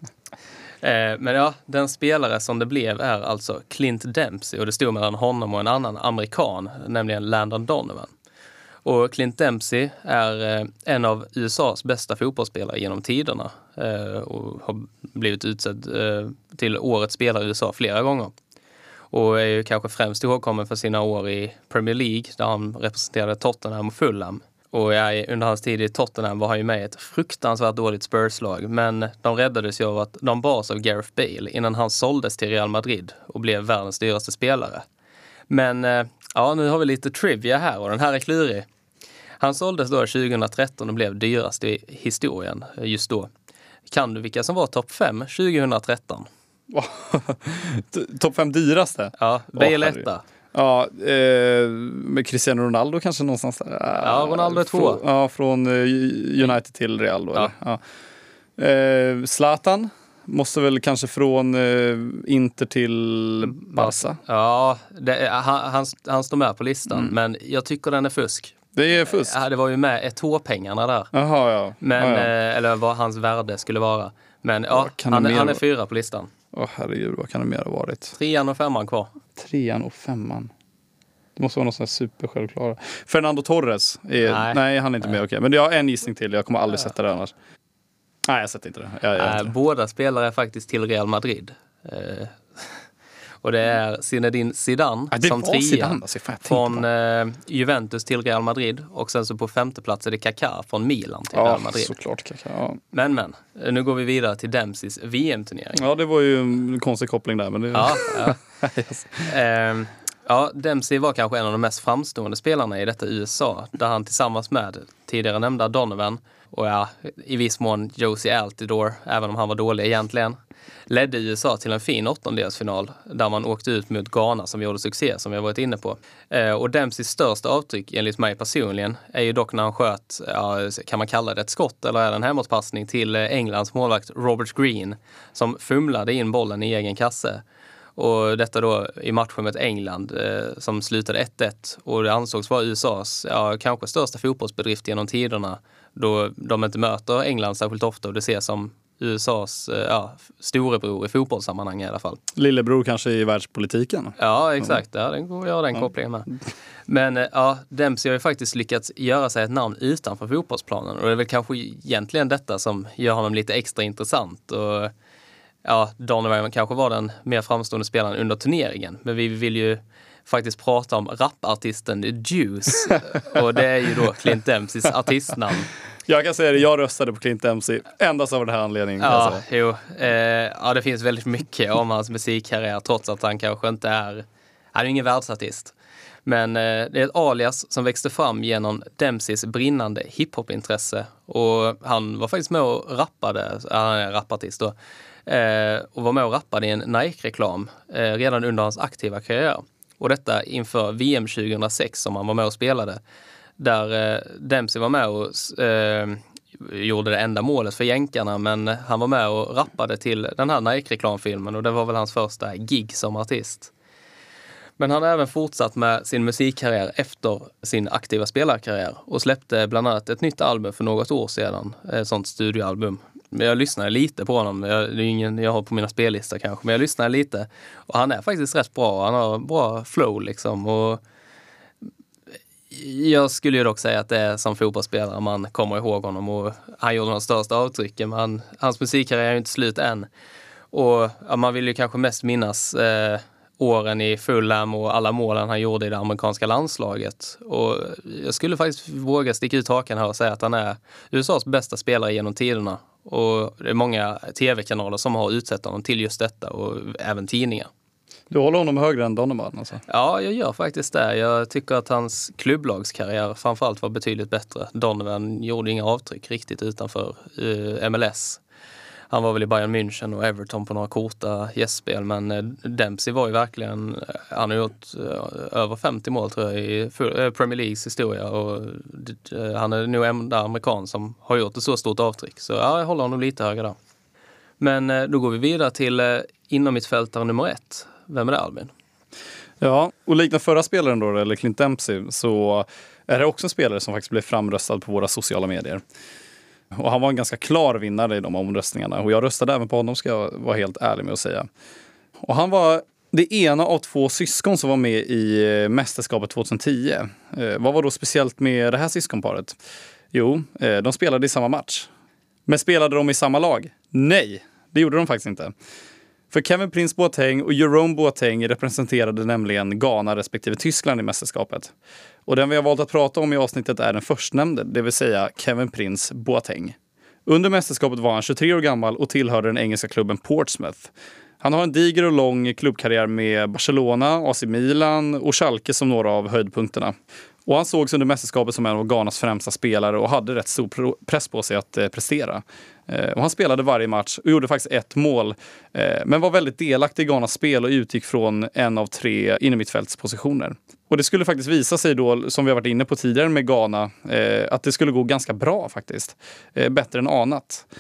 Men ja, den spelare som det blev är alltså Clint Dempsey och det stod mellan honom och en annan amerikan, nämligen Landon Donovan. Och Clint Dempsey är en av U S A:s bästa fotbollsspelare genom tiderna och har blivit utsedd till årets spelare i U S A flera gånger. Och är ju kanske främst ihågkommen för sina år i Premier League där han representerade Tottenham och Fulham. Och ja, under hans tid i Tottenham var han ju med i ett fruktansvärt dåligt Spurs-lag. Men de räddades ju av att de bars av Gareth Bale innan han såldes till Real Madrid och blev världens dyraste spelare. Men ja, nu har vi lite trivia här och den här är klurig. Han såldes då tjugohundratretton och blev dyrast i historien just då. Kan du vilka som var topp fem tjugohundratretton? Topp fem dyraste? Ja, Bale etta. Ja, eh, med Cristiano Ronaldo kanske någonstans där. Ja, Ronaldo är två. Ja, från United till Real då. Ja. Ja. Eh, Zlatan? Måste väl kanske från eh, Inter till Barca. Ja, det, han, han, han står med på listan, mm. men jag tycker den är fusk. Det är fusk? Ja, det var ju med Eto'o-pengarna där. Jaha, ja. Men, ja, ja. Eh, eller vad hans värde skulle vara. Men ja, han, han är fyra på listan. Åh herregud, vad kan det mer ha varit? Trean och femman kvar. Trean och femman. Det måste vara något sånt här supersjälvklara. Fernando Torres. Är, nej. nej, han är inte nej. med. Okej. Men jag har en gissning till. Jag kommer aldrig ja. sätta det annars. Nej, jag sätter inte det. Jag, jag äh, inte båda spelare är faktiskt till Real Madrid. Eh, och det är Zinedine Zidane ja, som trea Zidane, alltså, från eh, Juventus till Real Madrid. Och sen så på femte plats är det Kaká från Milan till ja, Real Madrid. Såklart Kaká. Ja. Men, men. Nu går vi vidare till Dempseys V M-turnering. Ja, det var ju en konstig koppling där. Men det... Ja, ja. yes. eh, Ja, Dempsey var kanske en av de mest framstående spelarna i detta U S A, där han tillsammans med tidigare nämnda Donovan och ja, i viss mån Josie Altidore, även om han var dålig egentligen, ledde U S A till en fin åttondelsfinal där man åkte ut mot Ghana som gjorde succé, som jag varit inne på. Eh, och Dempseys största avtryck, enligt mig personligen, är ju dock när han sköt, ja, kan man kalla det ett skott eller är det en hemåtpassning till Englands målvakt Robert Green, som fumlade in bollen i egen kasse. Och detta då i matchen med England eh, som slutade ett ett. Och det ansågs vara U S A:s ja, kanske största fotbollsbedrift genom tiderna. Då de inte möter England särskilt ofta och det ses som U S A:s eh, ja, storebror i fotbollssammanhang i alla fall. Lillebror kanske i världspolitiken. Ja, exakt. Ja, den går att göra den ja. kopplingen med. Men eh, ja, Dempsey har ju faktiskt lyckats göra sig ett namn utanför fotbollsplanen. Och det är väl kanske egentligen detta som gör honom lite extra intressant. Och ja, Donovan kanske var den mer framstående spelaren under turneringen. Men vi vill ju faktiskt prata om rapartisten Juice. Och det är ju då Clint Dempseys artistnamn. Jag kan säga det, jag röstade på Clint Dempsey endast av den här anledningen. Ja, jo, eh, ja, det finns väldigt mycket om hans musikkarriär trots att han kanske inte är, han är ingen världsartist. Men eh, det är ett alias som växte fram genom Dempseys brinnande hiphop-intresse. Och han var faktiskt med och rappade, han är rapartist då. Eh, och var med och rappade i en Nike-reklam eh, redan under hans aktiva karriär. Och detta inför V M tjugohundrasex som han var med och spelade. Där eh, Dempsey var med och eh, gjorde det enda målet för jänkarna, men han var med och rappade till den här Nike-reklamfilmen och det var väl hans första gig som artist. Men han har även fortsatt med sin musikkarriär efter sin aktiva spelarkarriär och släppte bland annat ett nytt album för något år sedan, ett sånt studioalbum. Jag lyssnade lite på honom, jag, det är ingen jag har på mina spellistor kanske, men jag lyssnade lite och han är faktiskt rätt bra, han har bra flow liksom och jag skulle ju dock säga att det är som fotbollsspelare man kommer ihåg honom och han gjorde de största avtrycken, men han, hans musikkarriär är ju inte slut än och ja, man vill ju kanske mest minnas eh, åren i Fulham och alla målen han gjorde i det amerikanska landslaget. Och jag skulle faktiskt våga sticka ut hakan här och säga att han är U S A:s bästa spelare genom tiderna. Och det är många tv-kanaler som har utsett honom till just detta och även tidningar. Du håller honom högre än Donovan alltså? Ja, jag gör faktiskt det. Jag tycker att hans klubblagskarriär framförallt var betydligt bättre. Donovan gjorde inga avtryck riktigt utanför uh, M L S. Han var väl i Bayern München och Everton på några korta gästspel, men Dempsey var ju verkligen, han har gjort över femtio mål tror jag i Premier Leagues historia och han är nog enda amerikan som har gjort ett så stort avtryck. Så ja, jag håller honom lite högre där. Men då går vi vidare till inomhittfältare nummer ett. Vem är det, Albin? Ja, och liknande förra spelaren då, eller Clint Dempsey, så är det också en spelare som faktiskt blev framröstad på våra sociala medier. Och han var en ganska klar vinnare i de omröstningarna. Och jag röstade även på honom, ska jag vara helt ärlig med att säga. Och han var det ena av två syskon som var med i mästerskapet tjugohundratio. Eh, vad var då speciellt med det här syskonparet? Jo, eh, de spelade i samma match. Men spelade de i samma lag? Nej, det gjorde de faktiskt inte. För Kevin Prince Boateng och Jerome Boateng representerade nämligen Ghana respektive Tyskland i mästerskapet. Och den vi har valt att prata om i avsnittet är den förstnämnde, det vill säga Kevin Prince Boateng. Under mästerskapet var han tjugotre år gammal och tillhörde den engelska klubben Portsmouth. Han har en diger och lång klubbkarriär med Barcelona, A C Milan och Schalke som några av höjdpunkterna. Och han sågs under mästerskapet som en av Ghanas främsta spelare och hade rätt stor press på sig att eh, prestera. Eh, och han spelade varje match och gjorde faktiskt ett mål. Eh, men var väldigt delaktig i Ghanas spel och utgick från en av tre innermittfältspositioner. Och det skulle faktiskt visa sig då, som vi har varit inne på tidigare med Ghana, eh, att det skulle gå ganska bra faktiskt. Eh, bättre än anat.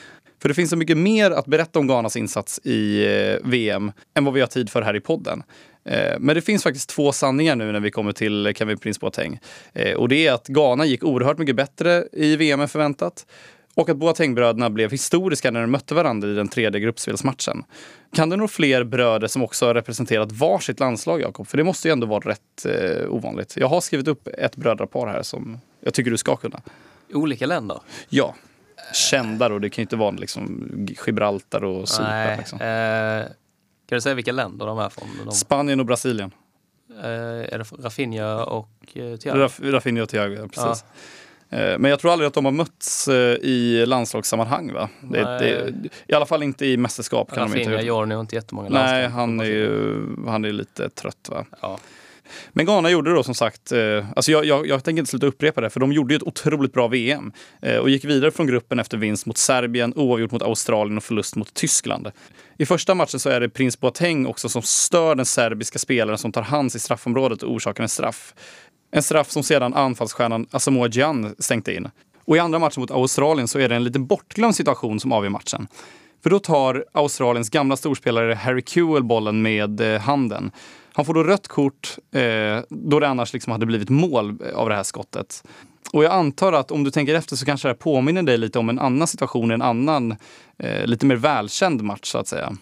För det finns så mycket mer att berätta om Ghanas insats i eh, V M än vad vi har tid för här i podden. Eh, men det finns faktiskt två sanningar nu när vi kommer till Kevin Prince Boateng. Eh, och det är att Ghana gick oerhört mycket bättre i V M än förväntat. Och att Boateng-bröderna blev historiska när de mötte varandra i den tredje gruppspelsmatchen. Kan det nog fler bröder som också har representerat varsitt landslag, Jakob? För det måste ju ändå vara rätt eh, ovanligt. Jag har skrivit upp ett brödrapar här som jag tycker du ska kunna. Olika länder? Ja. Kända då, det kan ju inte vara liksom Gibraltar och Cypern. Liksom. Eh, kan du säga vilka länder de är från? De... Spanien och Brasilien. Eh, är det Rafinha och eh, Thiago? Raf, Rafinha och Thiago, ja, precis. Ja. Men jag tror aldrig att de har mötts i landslagssammanhang, va? Det, det, I alla fall inte i mästerskap. Kan Rafinha de inte. gör nog inte jättemånga landslag. Nej, han är ju han är lite trött, va? Ja. Men Ghana gjorde då som sagt, eh, alltså jag, jag, jag tänker inte sluta upprepa det, för de gjorde ju ett otroligt bra V M eh, och gick vidare från gruppen efter vinst mot Serbien, oavgjort mot Australien och förlust mot Tyskland. I första matchen så är det Prince Boateng också som stör den serbiska spelaren som tar hands i straffområdet och orsakar en straff. En straff som sedan anfallsstjärnan Asamoah Gyan stängde in. Och i andra matchen mot Australien så är det en lite bortglömd situation som avgör matchen. För då tar Australiens gamla storspelare Harry Kewell bollen med eh, handen. Han får då rött kort eh, då det annars liksom hade blivit mål av det här skottet. Och jag antar att om du tänker efter så kanske det påminner dig lite om en annan situation i en annan, eh, lite mer välkänd match så att säga.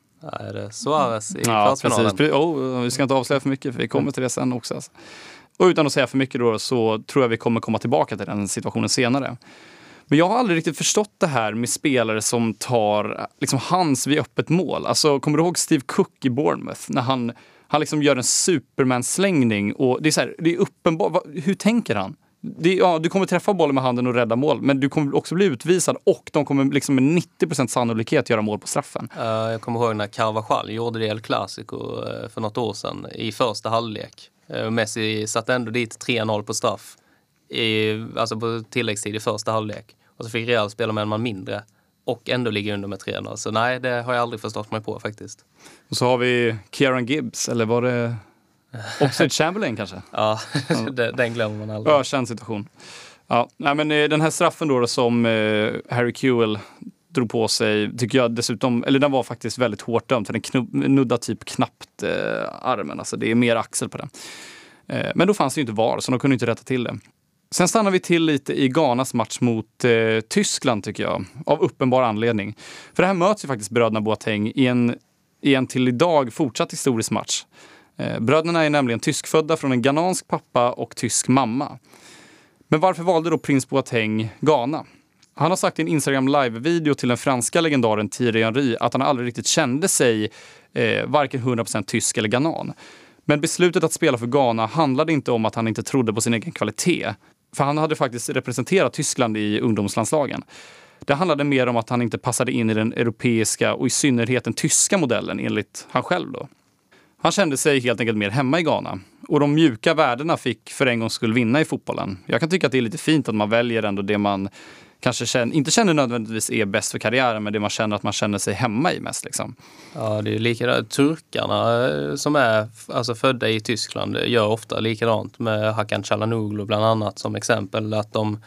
Är det Suarez i ja, kvartsfinalen? Precis. Oh, vi ska inte avslöja för mycket för vi kommer till det sen också. Alltså. Och utan att säga för mycket då så tror jag vi kommer komma tillbaka till den situationen senare. Men jag har aldrig riktigt förstått det här med spelare som tar liksom hands vid öppet mål. Alltså, kommer du ihåg Steve Cook i Bournemouth? När han, han liksom gör en Superman-slängning. Och det är så här, det är uppenbart. Hur tänker han? Det, ja, du kommer träffa bollen med handen och rädda mål. Men du kommer också bli utvisad. Och de kommer liksom med nittio procent sannolikhet göra mål på straffen. Uh, jag kommer ihåg när Carvajal gjorde det i El Clasico uh, för något år sedan. I första halvlek. Uh, Messi satte ändå dit tre noll på straff. I, alltså på tilläggstid i första halvlek. Och så fick Real spela med en man mindre. Och ändå ligga under med tre noll. Så nej, det har jag aldrig förstått mig på faktiskt. Och så har vi Kieran Gibbs. Eller var det Oxlade Chamberlain kanske? Ja, den, den glömmer man aldrig. Ja, känd situation. Ja, nej, men den här straffen då som eh, Harry Kewell drog på sig, tycker jag dessutom, eller den var faktiskt väldigt hårt dömd. För den knubb, nuddar typ knappt eh, armen. Alltså det är mer axel på den. Eh, men då fanns det ju inte V A R, så de kunde inte rätta till det. Sen stannar vi till lite i Ghanas match mot eh, Tyskland tycker jag. Av uppenbar anledning. För det här möts ju faktiskt bröderna Boateng i en, i en till idag fortsatt historisk match. Eh, bröderna är nämligen tyskfödda från en ghanansk pappa och tysk mamma. Men varför valde då Prince Boateng Ghana? Han har sagt i en Instagram live-video till den franska legendaren Thierry Henry att han aldrig riktigt kände sig eh, varken hundra procent tysk eller ghanan. Men beslutet att spela för Ghana handlade inte om att han inte trodde på sin egen kvalitet. För han hade faktiskt representerat Tyskland i ungdomslandslagen. Det handlade mer om att han inte passade in i den europeiska och i synnerhet den tyska modellen enligt han själv då. Han kände sig helt enkelt mer hemma i Ghana. Och de mjuka värdena fick för en gång skull vinna i fotbollen. Jag kan tycka att det är lite fint att man väljer ändå det man kanske känner, inte känner nödvändigtvis är bäst för karriären, men det man känner att man känner sig hemma i mest liksom. Ja, det är likadant. Turkarna som är alltså födda i Tyskland gör ofta likadant med Hakan Çalhanoğlu bland annat som exempel, att de,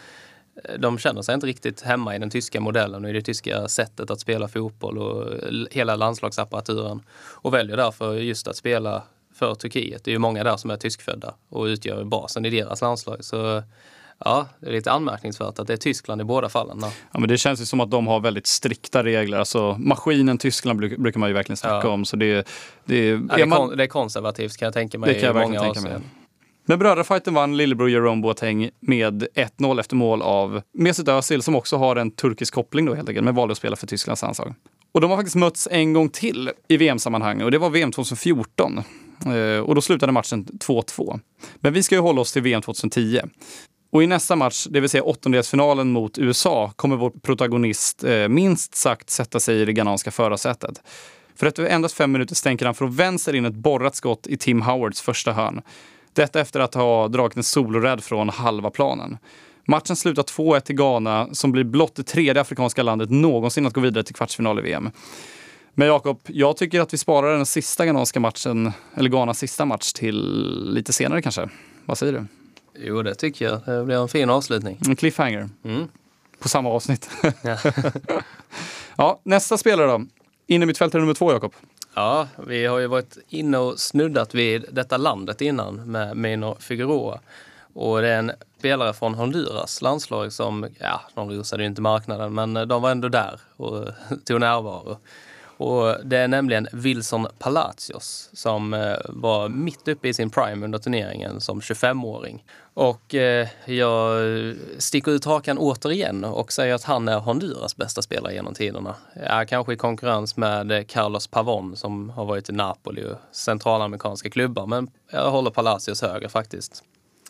de känner sig inte riktigt hemma i den tyska modellen och i det tyska sättet att spela fotboll och hela landslagsapparaturen och väljer därför just att spela för Turkiet. Det är ju många där som är tyskfödda och utgör basen i deras landslag, så ja, det är lite anmärkningsvärt att det är Tyskland i båda fallen. Då. Ja, men det känns ju som att de har väldigt strikta regler. Alltså, maskinen Tyskland bruk, brukar man ju verkligen snacka ja. om. Så det, det, ja, det, är man, kon, det är konservativt kan jag tänka mig. Det kan jag verkligen tänka mig. Men brödrafighten vann lillebror Jerome Boateng med ett noll efter mål av Mesut Özil som också har en turkisk koppling då helt enkelt, men valde att spela för Tysklands landslag. Och de har faktiskt mötts en gång till i V M-sammanhang och det var V M tjugohundrafjorton. Och då slutade matchen två två. Men vi ska ju hålla oss till V M tjugohundratio. Och i nästa match, det vill säga åttondelsfinalen mot U S A, kommer vår protagonist eh, minst sagt sätta sig i det ghananska förarsätet. För efter endast fem minuter stänker han från vänster in ett borrat skott i Tim Howards första hörn. Detta efter att ha dragit en solorädd från halva planen. Matchen slutar två ett till Ghana som blir blott det tredje afrikanska landet någonsin att gå vidare till kvartsfinal i V M. Men Jakob, jag tycker att vi sparar den sista ghananska matchen, eller Ghanas sista match till lite senare kanske. Vad säger du? Jo, det tycker jag. Det blir en fin avslutning. En cliffhanger. Mm. På samma avsnitt. Ja. Ja, nästa spelare då. Innermittfältare nummer två, Jakob. Ja, vi har ju varit inne och snuddat vid detta landet innan med Mino Figueroa. Och det är en spelare från Honduras landslag som, ja, de rosade ju inte marknaden, men de var ändå där och tog närvaro. Och det är nämligen Wilson Palacios som eh, var mitt uppe i sin prime under turneringen som tjugofemåring. Och eh, jag sticker ut hakan återigen och säger att han är Honduras bästa spelare genom tiderna. Ja, kanske i konkurrens med Carlos Pavón som har varit i Napoli och centralamerikanska klubbar, men jag håller Palacios högre faktiskt.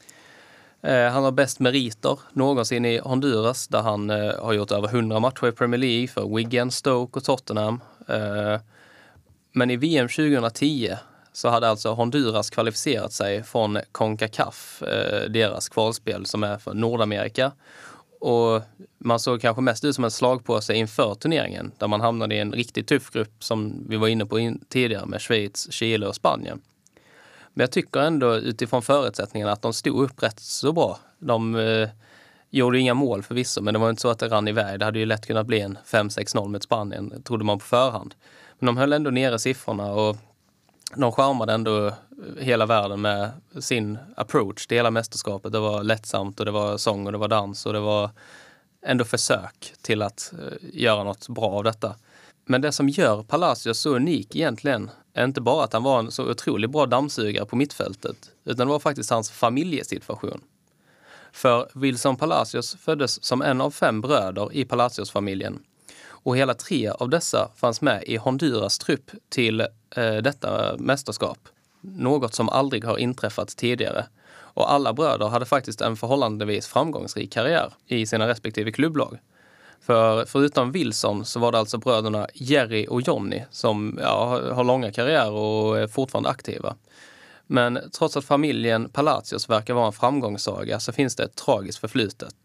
Eh, han har bäst meriter någonsin i Honduras där han eh, har gjort över hundra matcher i Premier League för Wigan, Stoke och Tottenham. Eh, men i V M tjugohundratio så hade alltså Honduras kvalificerat sig från CONCACAF, eh, deras kvalspel som är för Nordamerika. Och man såg kanske mest ut som en slagpåse inför turneringen där man hamnade i en riktigt tuff grupp som vi var inne på in- tidigare med Schweiz, Chile och Spanien. Men jag tycker ändå utifrån förutsättningarna att de stod upp rätt så bra. De eh, gjorde inga mål förvisso, men det var inte så att det rann iväg. Det hade ju lätt kunnat bli en fem sex noll med Spanien, trodde man på förhand. Men de höll ändå nere siffrorna och de charmade ändå hela världen med sin approach till hela mästerskapet. Det var lättsamt och det var sång och det var dans och det var ändå försök till att eh, göra något bra av detta. Men det som gör Palacios så unik egentligen är inte bara att han var en så otroligt bra dammsugare på mittfältet, utan det var faktiskt hans familjesituation. För Wilson Palacios föddes som en av fem bröder i Palacios-familjen. Och hela tre av dessa fanns med i Honduras trupp till eh, detta mästerskap. Något som aldrig har inträffat tidigare. Och alla bröder hade faktiskt en förhållandevis framgångsrik karriär i sina respektive klubblag. För förutom Wilson så var det alltså bröderna Jerry och Johnny som ja, har långa karriärer och är fortfarande aktiva. Men trots att familjen Palacios verkar vara en framgångssaga så finns det ett tragiskt förflutet.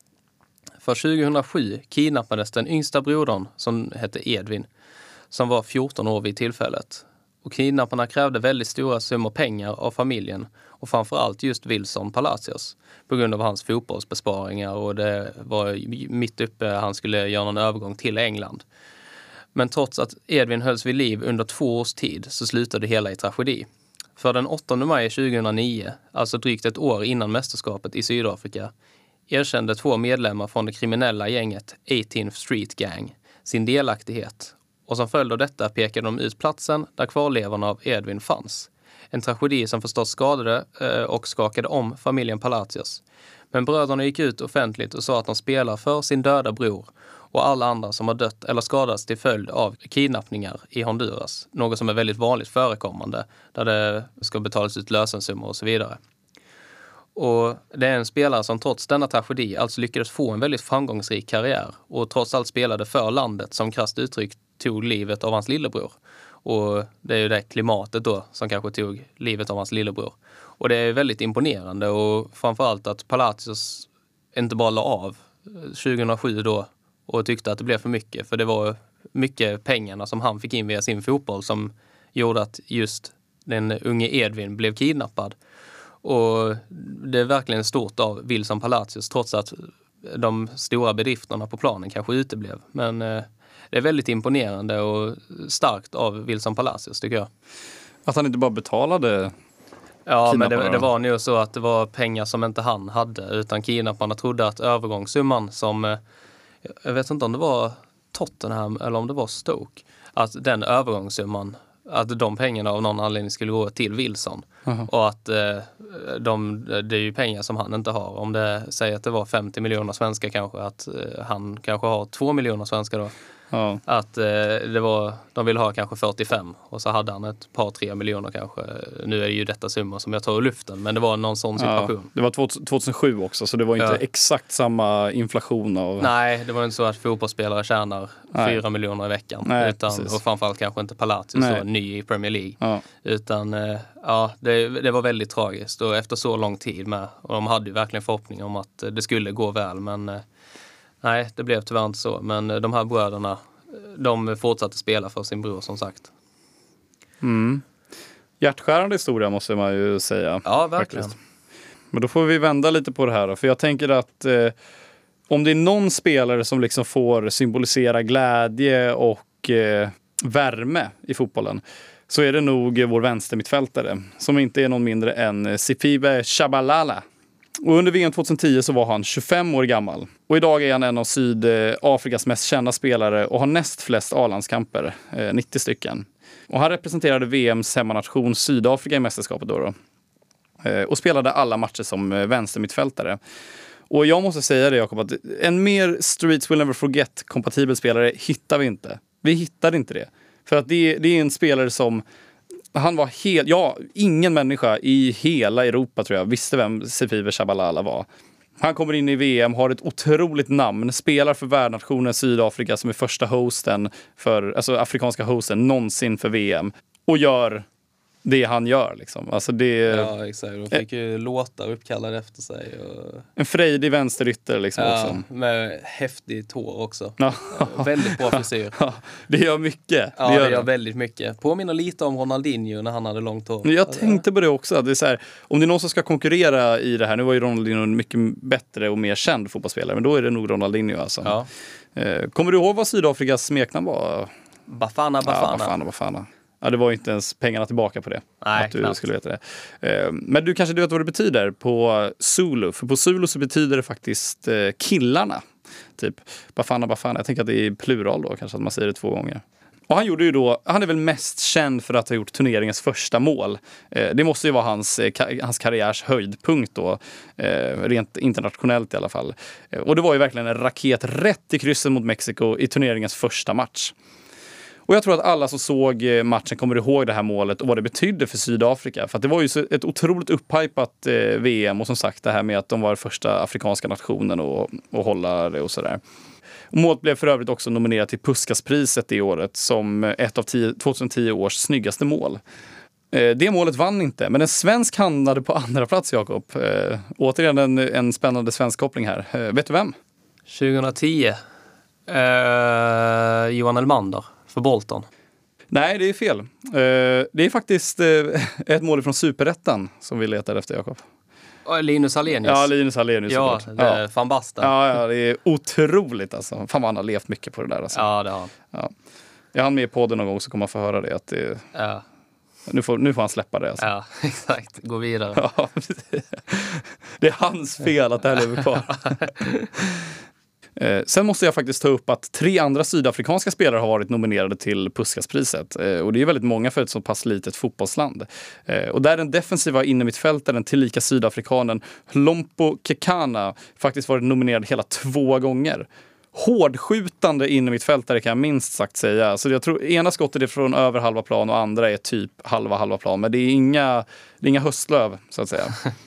För tjugohundrasju kidnappades den yngsta brodern som hette Edvin, som var fjorton år vid tillfället. Och kidnapparna krävde väldigt stora summor pengar av familjen och framförallt just Wilson Palacios på grund av hans fotbollsbesparingar och det var mitt uppe han skulle göra en övergång till England. Men trots att Edvin hölls vid liv under två års tid så slutade det hela i tragedi. För den åttonde maj tjugohundranio, alltså drygt ett år innan mästerskapet i Sydafrika, erkände två medlemmar från det kriminella gänget eighteenth Street Gang sin delaktighet. Och som följd av detta pekade de ut platsen där kvarlevorna av Edvin fanns. En tragedi som förstås skadade eh, och skakade om familjen Palacios. Men bröderna gick ut offentligt och sa att de spelar för sin döda bror och alla andra som har dött eller skadats till följd av kidnappningar i Honduras. Något som är väldigt vanligt förekommande där det ska betalas ut lösensummor och så vidare. Och det är en spelare som trots denna tragedi alltså lyckades få en väldigt framgångsrik karriär och trots allt spelade för landet som krasst uttryckt tog livet av hans lillebror. Och det är ju det klimatet då som kanske tog livet av hans lillebror. Och det är väldigt imponerande och framförallt att Palacios inte bara la av tjugohundrasju då och tyckte att det blev för mycket. För det var mycket pengarna som han fick in via sin fotboll som gjorde att just den unge Edvin blev kidnappad. Och det är verkligen stort av Wilson Palacios trots att de stora bedrifterna på planen kanske uteblev. Men eh, det är väldigt imponerande och starkt av Wilson Palacios tycker jag. Att han inte bara betalade. Ja, men det, det var nog så att det var pengar som inte han hade utan kidnapparna trodde att övergångssumman som, eh, jag vet inte om det var Tottenham eller om det var Stoke, att den övergångssumman, att de pengarna av någon anledning skulle gå till Wilson. Uh-huh. Och att eh, de, det är ju pengar som han inte har. Om det säger att det var femtio miljoner svenskar kanske, att eh, han kanske har två miljoner svenskar då. Uh-huh. Att eh, det var, de ville ha kanske fyrtiofem och så hade han ett par, tre miljoner kanske. Nu är det ju detta summor som jag tar ur luften, men det var någon sån situation. Ja, det var tjugohundrasju också, så det var inte ja. exakt samma inflation av... Nej, det var inte så att fotbollsspelare tjänar Nej. fyra miljoner i veckan. Nej, utan, och framförallt kanske inte Palacios så ny i Premier League. Ja. Utan ja, det, det var väldigt tragiskt och efter så lång tid med. Och de hade ju verkligen förhoppning om att det skulle gå väl, men nej, det blev tyvärr inte så. Men de här bröderna, de fortsatte spela för sin bror som sagt. Mm. Hjärtskärande historia måste man ju säga. Ja, verkligen. Faktiskt. Men då får vi vända lite på det här då. För jag tänker att eh, om det är någon spelare som liksom får symbolisera glädje och eh, värme i fotbollen, så är det nog vår vänstermittfältare, som inte är någon mindre än Sifiwe Tshabalala. Och under V M tjugohundratio så var han tjugofem år gammal. Och idag är han en av Sydafrikas mest kända spelare och har näst flest A-landskamper, eh, nittio stycken. Och han representerade V M:s hemmanation Sydafrika i mästerskapet då, då. Eh, och spelade alla matcher som eh, vänstermittfältare. Och jag måste säga det, Jakob, att en mer Streets Will Never Forget-kompatibel spelare hittar vi inte. Vi hittade inte det. För att det, det är en spelare som... Han var helt... Ja, ingen människa i hela Europa, tror jag, visste vem Sifiwe Tshabalala var. Han kommer in i V M, har ett otroligt namn, spelar för värdnationen Sydafrika som är första hosten, för, alltså afrikanska hosten någonsin för V M. Och gör det han gör, liksom. Alltså det... Ja, exakt. De fick ju låtar uppkallade efter sig. Och... En frejdig vänsterytter, liksom. Ja, också. med häftigt hår också. Ja. Väldigt bra frisyr. Ja, det gör mycket. Ja, det gör, det gör väldigt mycket. Påminner lite om Ronaldinho när han hade långt hår. Jag tänkte på det också. Det är så här, om det är någon som ska konkurrera i det här, nu var ju Ronaldinho en mycket bättre och mer känd fotbollsspelare, men då är det nog Ronaldinho, alltså. Ja. Kommer du ihåg vad Sydafrikas smeknamn var? Bafana, Bafana. Ja, Bafana, Bafana. Ja, det var ju inte ens pengarna tillbaka på det. Nej, att du knappt. skulle veta det. Men du kanske vet vad det betyder på Zulu. För på Zulu så betyder det faktiskt killarna. Typ Bafana, Bafana. Jag tänker att det är plural då, kanske att man säger det två gånger. Och han gjorde ju då, han är väl mest känd för att ha gjort turneringens första mål. Det måste ju vara hans, hans karriärs höjdpunkt då. Rent internationellt i alla fall. Och det var ju verkligen en raket rätt i kryssen mot Mexiko i turneringens första match. Och jag tror att alla som såg matchen kommer ihåg det här målet och vad det betydde för Sydafrika. För att det var ju ett otroligt upphypat eh, V M, och som sagt det här med att de var första afrikanska nationen och, och hålla det och sådär. Och målet blev för övrigt också nominerat till Puskas-priset det året som ett av tjugohundratio års snyggaste mål. Eh, det målet vann inte, men en svensk hamnade på andra plats, Jakob. Eh, återigen en, en spännande svensk koppling här. Eh, vet du vem? tjugohundratio. Eh, Johan Elmander. För Bolton. Nej, det är fel. Uh, det är faktiskt uh, ett mål från Superettan som vi letar efter, Jakob. Linus Hallenius. Ja, Linus Hallenius. Ja, såklart. det är ja. Van Basten. Ja, ja, det är otroligt alltså. Fan vad han har levt mycket på det där. Alltså. Ja, det har han. Ja. Jag hann med i podden någon gång så kommer man få höra det. Att det ja. nu, får, nu får han släppa det. Alltså. Ja, exakt. Gå vidare. Ja, det är hans fel att det här lever kvar. Eh, sen måste jag faktiskt ta upp att tre andra sydafrikanska spelare har varit nominerade till Puskas-priset. Eh, och det är väldigt många för ett så pass litet fotbollsland. Eh, och där den defensiva innermittfältaren tillika sydafrikanen Hlompo Kekana faktiskt varit nominerad hela två gånger. Hårdskjutande innermittfältare kan jag minst sagt säga. Så jag tror ena skottet är från över halva plan och andra är typ halva halva plan. Men det är inga, det är inga höstlöv, så att säga.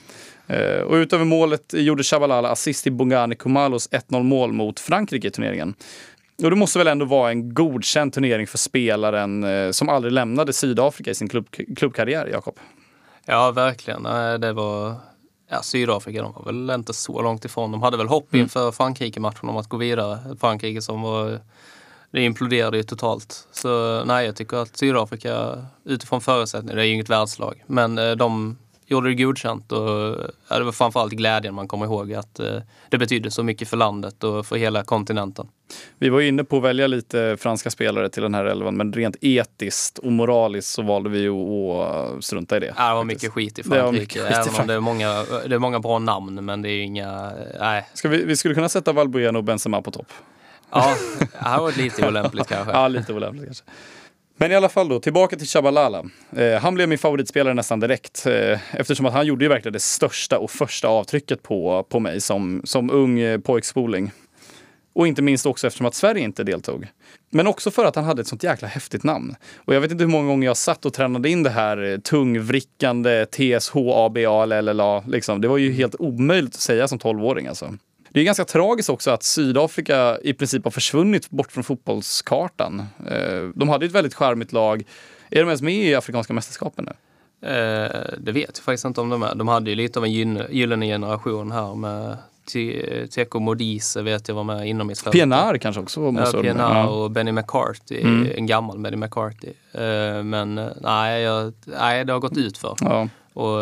Uh, och utöver målet gjorde Tshabalala assist i Bongani Kumalos ett noll mål mot Frankrike i turneringen. Och det måste väl ändå vara en godkänd turnering för spelaren uh, som aldrig lämnade Sydafrika i sin klubb, klubbkarriär, Jakob. Ja, verkligen. Det var... Ja, Sydafrika, de var väl inte så långt ifrån. De hade väl hopp mm. inför Frankrike-matchen om att gå vidare. Frankrike som var... Det imploderade ju totalt. Så nej, jag tycker att Sydafrika utifrån förutsättningar, det är ju inget världslag. Men de... gjorde det godkänt och ja, det var framförallt glädjen man kommer ihåg att eh, det betydde så mycket för landet och för hela kontinenten. Vi var inne på att välja lite franska spelare till den här elvan, men rent etiskt och moraliskt så valde vi ju att strunta i det. Ja, det var mycket skit i Frankrike, skit i även om det är, många, det är många bra namn, men det är ju inga... Nej. Ska vi, vi skulle kunna sätta Valbuena och Benzema på topp. Ja, det här var lite olämpligt kanske. Ja, lite olämpligt kanske. Men i alla fall då, tillbaka till Tshabalala. Eh, han blev min favoritspelare nästan direkt. Eh, eftersom att han gjorde ju verkligen det största och första avtrycket på, på mig som, som ung eh, pojkspoling. Och inte minst också eftersom att Sverige inte deltog. Men också för att han hade ett sånt jäkla häftigt namn. Och jag vet inte hur många gånger jag satt och tränade in det här eh, tungvrickande T S H A B A L L A. Liksom. Det var ju helt omöjligt att säga som tolvåring alltså. Det är ganska tragiskt också att Sydafrika i princip har försvunnit bort från fotbollskartan. De hade ett väldigt charmigt lag. Är de ens med i afrikanska mästerskapen nu? Eh, det vet jag faktiskt inte om de är. De hade ju lite av en gyllene generation här med Teko Modise vet jag var med inom mitt fält. P N R kanske också. Ja, P N R och Benny McCarthy, mm. en gammal Benny McCarthy. Eh, men nej, jag, nej, det har gått ut för. Ja. Och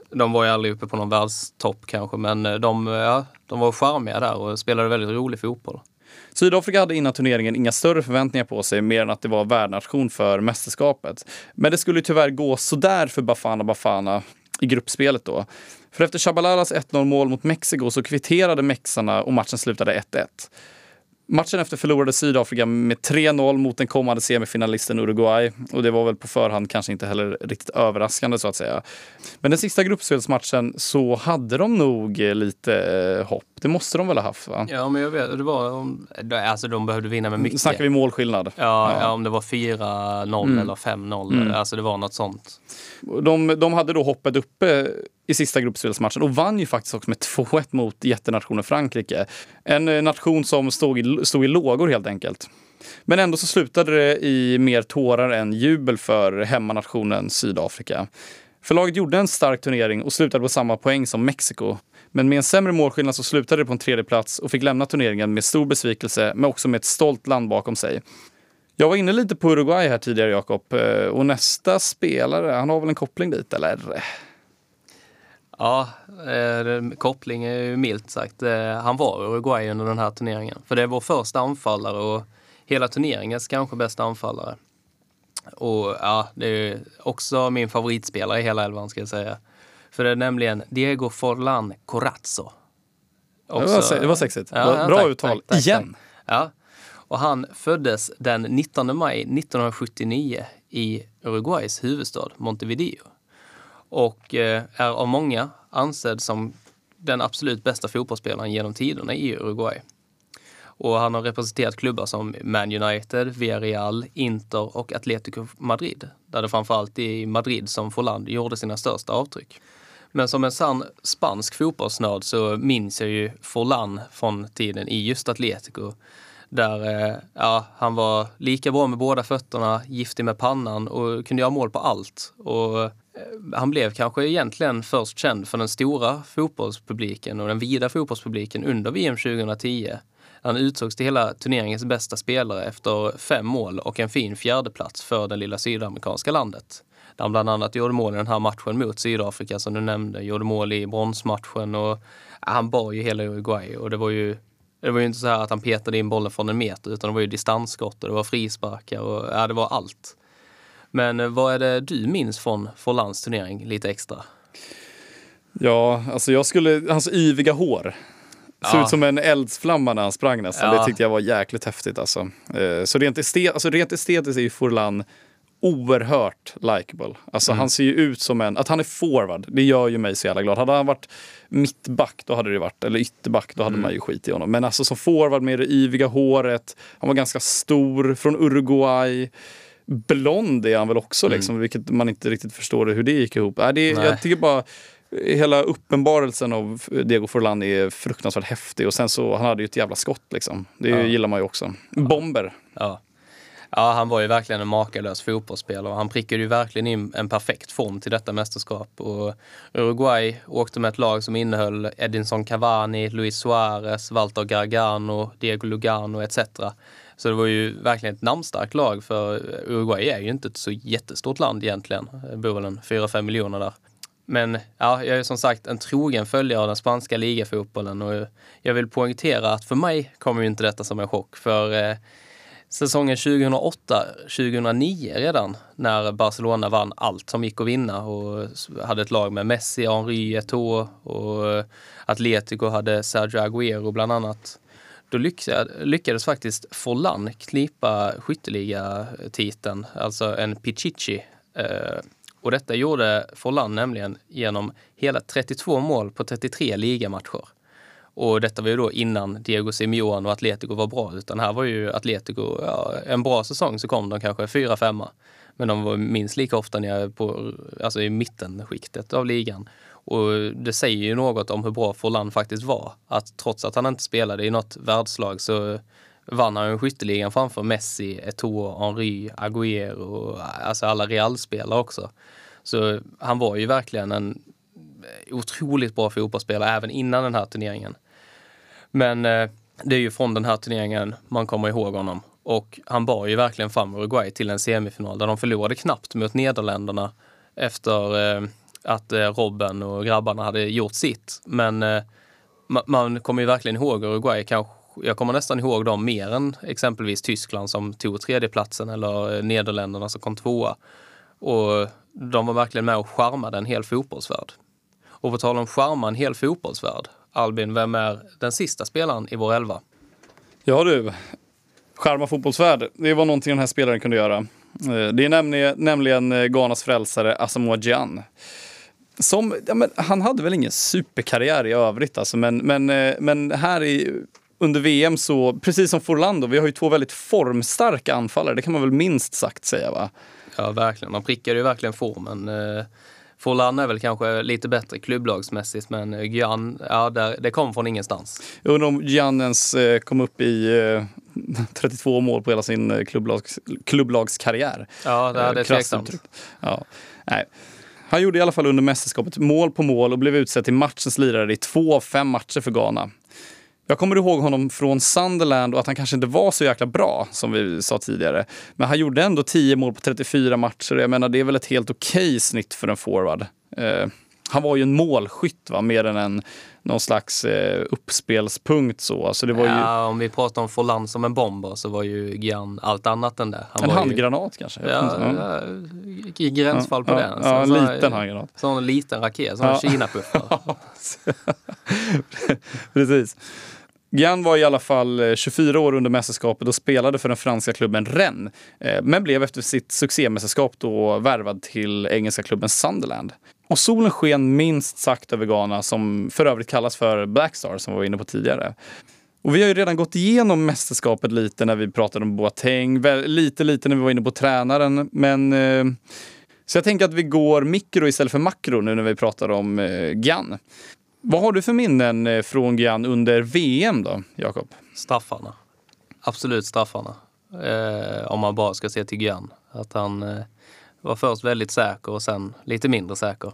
de var ju aldrig uppe på någon världstopp kanske, men de, ja, de var charmiga där och spelade väldigt rolig fotboll. Sydafrika hade innan turneringen inga större förväntningar på sig mer än att det var värdnation för mästerskapet. Men det skulle tyvärr gå sådär för Bafana Bafana i gruppspelet då. För efter Chabalalas ett noll mål mot Mexiko så kvitterade mexarna och matchen slutade ett ett. Matchen efter förlorade Sydafrika med tre noll mot den kommande semifinalisten Uruguay. Och det var väl på förhand kanske inte heller riktigt överraskande så att säga. Men den sista gruppspelsmatchen så hade de nog lite eh, hopp. Det måste de väl ha haft, va? Ja, men jag vet, det var, alltså de behövde vinna med mycket. Snackar vi målskillnad? Ja, ja. ja om det var fyra noll mm. eller fem noll. Mm. Alltså det var något sånt. De, de hade då hoppet uppe i sista gruppspelsmatchen och vann ju faktiskt också med två ett mot jättenationen Frankrike. En nation som stod i, stod i lågor helt enkelt. Men ändå så slutade det i mer tårar än jubel för hemmanationen Sydafrika. För laget gjorde en stark turnering och slutade på samma poäng som Mexiko. Men med en sämre målskillnad så slutade det på en tredje plats och fick lämna turneringen med stor besvikelse men också med ett stolt land bakom sig. Jag var inne lite på Uruguay här tidigare, Jakob. Och nästa spelare, han har väl en koppling dit, eller? Ja, eh, koppling är ju milt sagt. Eh, han var Uruguay under den här turneringen. För det är vår första anfallare och hela turneringens kanske bästa anfallare. Och ja, det är också min favoritspelare i hela elvan ska jag säga. För det är nämligen Diego Forlán Corazzo. Också, det, var, det var sexigt. Ja, bra ja, bra tack, uttal. Tack, tack, Igen. Tack. Ja. Och han föddes den nittonde maj nittonhundrasjuttionio i Uruguays huvudstad Montevideo. Och eh, är av många ansedd som den absolut bästa fotbollsspelaren genom tiderna i Uruguay. Och han har representerat klubbar som Man United, Villarreal, Inter och Atletico Madrid. Där det framförallt är i Madrid som Forlán gjorde sina största avtryck. Men som en sann spansk fotbollsnörd så minns jag ju Forlán från tiden i just Atletico. Där eh, ja, han var lika bra med båda fötterna, giftig med pannan och kunde göra mål på allt. Och eh, han blev kanske egentligen först känd för den stora fotbollspubliken och den vida fotbollspubliken under V M tjugohundratio. Han utsågs till hela turneringens bästa spelare efter fem mål och en fin fjärdeplats för det lilla sydamerikanska landet. Där han bland annat gjorde mål i den här matchen mot Sydafrika som du nämnde. Gjorde mål i bronsmatchen och ja, han bar ju hela Uruguay. Och det var ju, det var ju inte så här att han petade in bollen från en meter utan det var ju distansskott och det var frisparkar och ja, det var allt. Men vad är det du minns från Forláns turnering lite extra? Ja, alltså jag skulle, hans yviga hår. Såg ja. ut som en eldsflamma när han sprang nästan. Ja. Det tyckte jag var jäkligt häftigt alltså. Så rent, estet, alltså rent estetiskt är ju Forlán oerhört likeable. Alltså mm. han ser ju ut som en, att han är forward, det gör ju mig så jävla glad. Hade han varit mittback då hade det varit, eller ytterback då hade mm. man ju skit i honom. Men alltså som forward med det yviga håret, han var ganska stor, från Uruguay. Blond är han väl också mm. liksom, vilket man inte riktigt förstår hur det gick ihop. Äh, det, jag tycker bara hela uppenbarelsen av Diego Forlán är fruktansvärt häftig. Och sen så, han hade ju ett jävla skott liksom. Det ja. gillar man ju också. Bomber. Ja. Ja, han var ju verkligen en makalös fotbollsspelare. Han prickade ju verkligen in en perfekt form till detta mästerskap. Och Uruguay åkte med ett lag som innehöll Edinson Cavani, Luis Suarez, Walter Gargano, Diego Lugano et cetera. Så det var ju verkligen ett namnstarkt lag, för Uruguay är ju inte ett så jättestort land egentligen. Det bor väl en fyra fem miljoner där. Men ja, jag är som sagt en trogen följare av den spanska ligafotbollen och jag vill poängtera att för mig kommer ju inte detta som en chock. För eh, säsongen tjugohundraåtta tjugohundranio redan, när Barcelona vann allt som gick att vinna och hade ett lag med Messi, Henry, Eto'o och Atletico hade Sergio Agüero bland annat. Då lyckades faktiskt Forlán knipa skytteliga-titeln, alltså en Pichichi. Och detta gjorde Forlán nämligen genom hela trettiotvå mål på trettiotre ligamatcher. Och detta var ju då innan Diego Simeone och Atletico var bra, utan här var ju Atletico, ja, en bra säsong så kom de kanske fyra femma. Men de var minst lika ofta nere på, alltså i mittenskiktet av ligan. Och det säger ju något om hur bra Forlán faktiskt var. Att trots att han inte spelade i något världslag så vann han ju skytteligan framför Messi, Eto'o, Henry, Agüero, alltså alla Real-spelare också. Så han var ju verkligen en otroligt bra fotbollsspelare även innan den här turneringen. Men eh, det är ju från den här turneringen man kommer ihåg honom. Och han bar ju verkligen fram Uruguay till en semifinal där de förlorade knappt mot Nederländerna efter eh, att eh, Robben och grabbarna hade gjort sitt. Men eh, ma- man kommer ju verkligen ihåg Uruguay. Kanske, jag kommer nästan ihåg dem mer än exempelvis Tyskland som tog tredjeplatsen eller eh, Nederländerna som kom tvåa. Och de var verkligen med och charmade en hel fotbollsvärld. Och på tal om charma en hel fotbollsvärld, Albin, vem är den sista spelaren i vår elva? Ja du, charma fotbollsvärld. Det var någonting den här spelaren kunde göra. Det är nämligen, nämligen Ghanas frälsare Asamoah Gyan. Som, ja, men, han hade väl ingen superkarriär i övrigt alltså, men, men, men här i, under V M så, precis som Forlán, vi har ju två väldigt formstarka anfallare, det kan man väl minst sagt säga, va? Ja, verkligen. De prickade ju verkligen formen. Eh, Forlán är väl kanske lite bättre klubblagsmässigt, men Gyan, ja, där, det kom från ingenstans. Jag undrar om Gyan ens eh, kom upp i eh, trettiotvå mål på hela sin eh, klubblags, klubblagskarriär. Ja, det är det tveksamt. Ja, nej. Han gjorde i alla fall under mästerskapet mål på mål och blev utsedd till matchens lirare i två av fem matcher för Ghana. Jag kommer ihåg honom från Sunderland och att han kanske inte var så jäkla bra som vi sa tidigare. Men han gjorde ändå tio mål på trettiofyra matcher. Jag menar, det är väl ett helt okej snitt för en forward. Eh, han var ju en målskytt, va? Mer än en, någon slags eh, uppspelspunkt. Så. Alltså det var ja, ju... om vi pratar om Forlán som en bomber så var ju Gyan allt annat än det. Han en var handgranat ju... kanske. Ja, ja, i gränsfall på ja, den. Ja, en så, liten handgranat. Sån en liten raket, sån ja. en Kina-puffar. Precis. Gyan var i alla fall tjugofyra år under mästerskapet och spelade för den franska klubben Rennes, men blev efter sitt succémästerskap då värvad till engelska klubben Sunderland. Och solen sken minst sagt över Ghana, som för övrigt kallas för Black Star, som vi var inne på tidigare. Och vi har ju redan gått igenom mästerskapet lite när vi pratade om Boateng, lite lite när vi var inne på tränaren, men eh, så jag tänker att vi går mikro istället för makro nu när vi pratar om eh, Gyan. Vad har du för minnen från Gyan under V M då, Jakob? Straffarna. Absolut straffarna. Eh, om man bara ska se till Gyan. Att han eh, var först väldigt säker och sen lite mindre säker.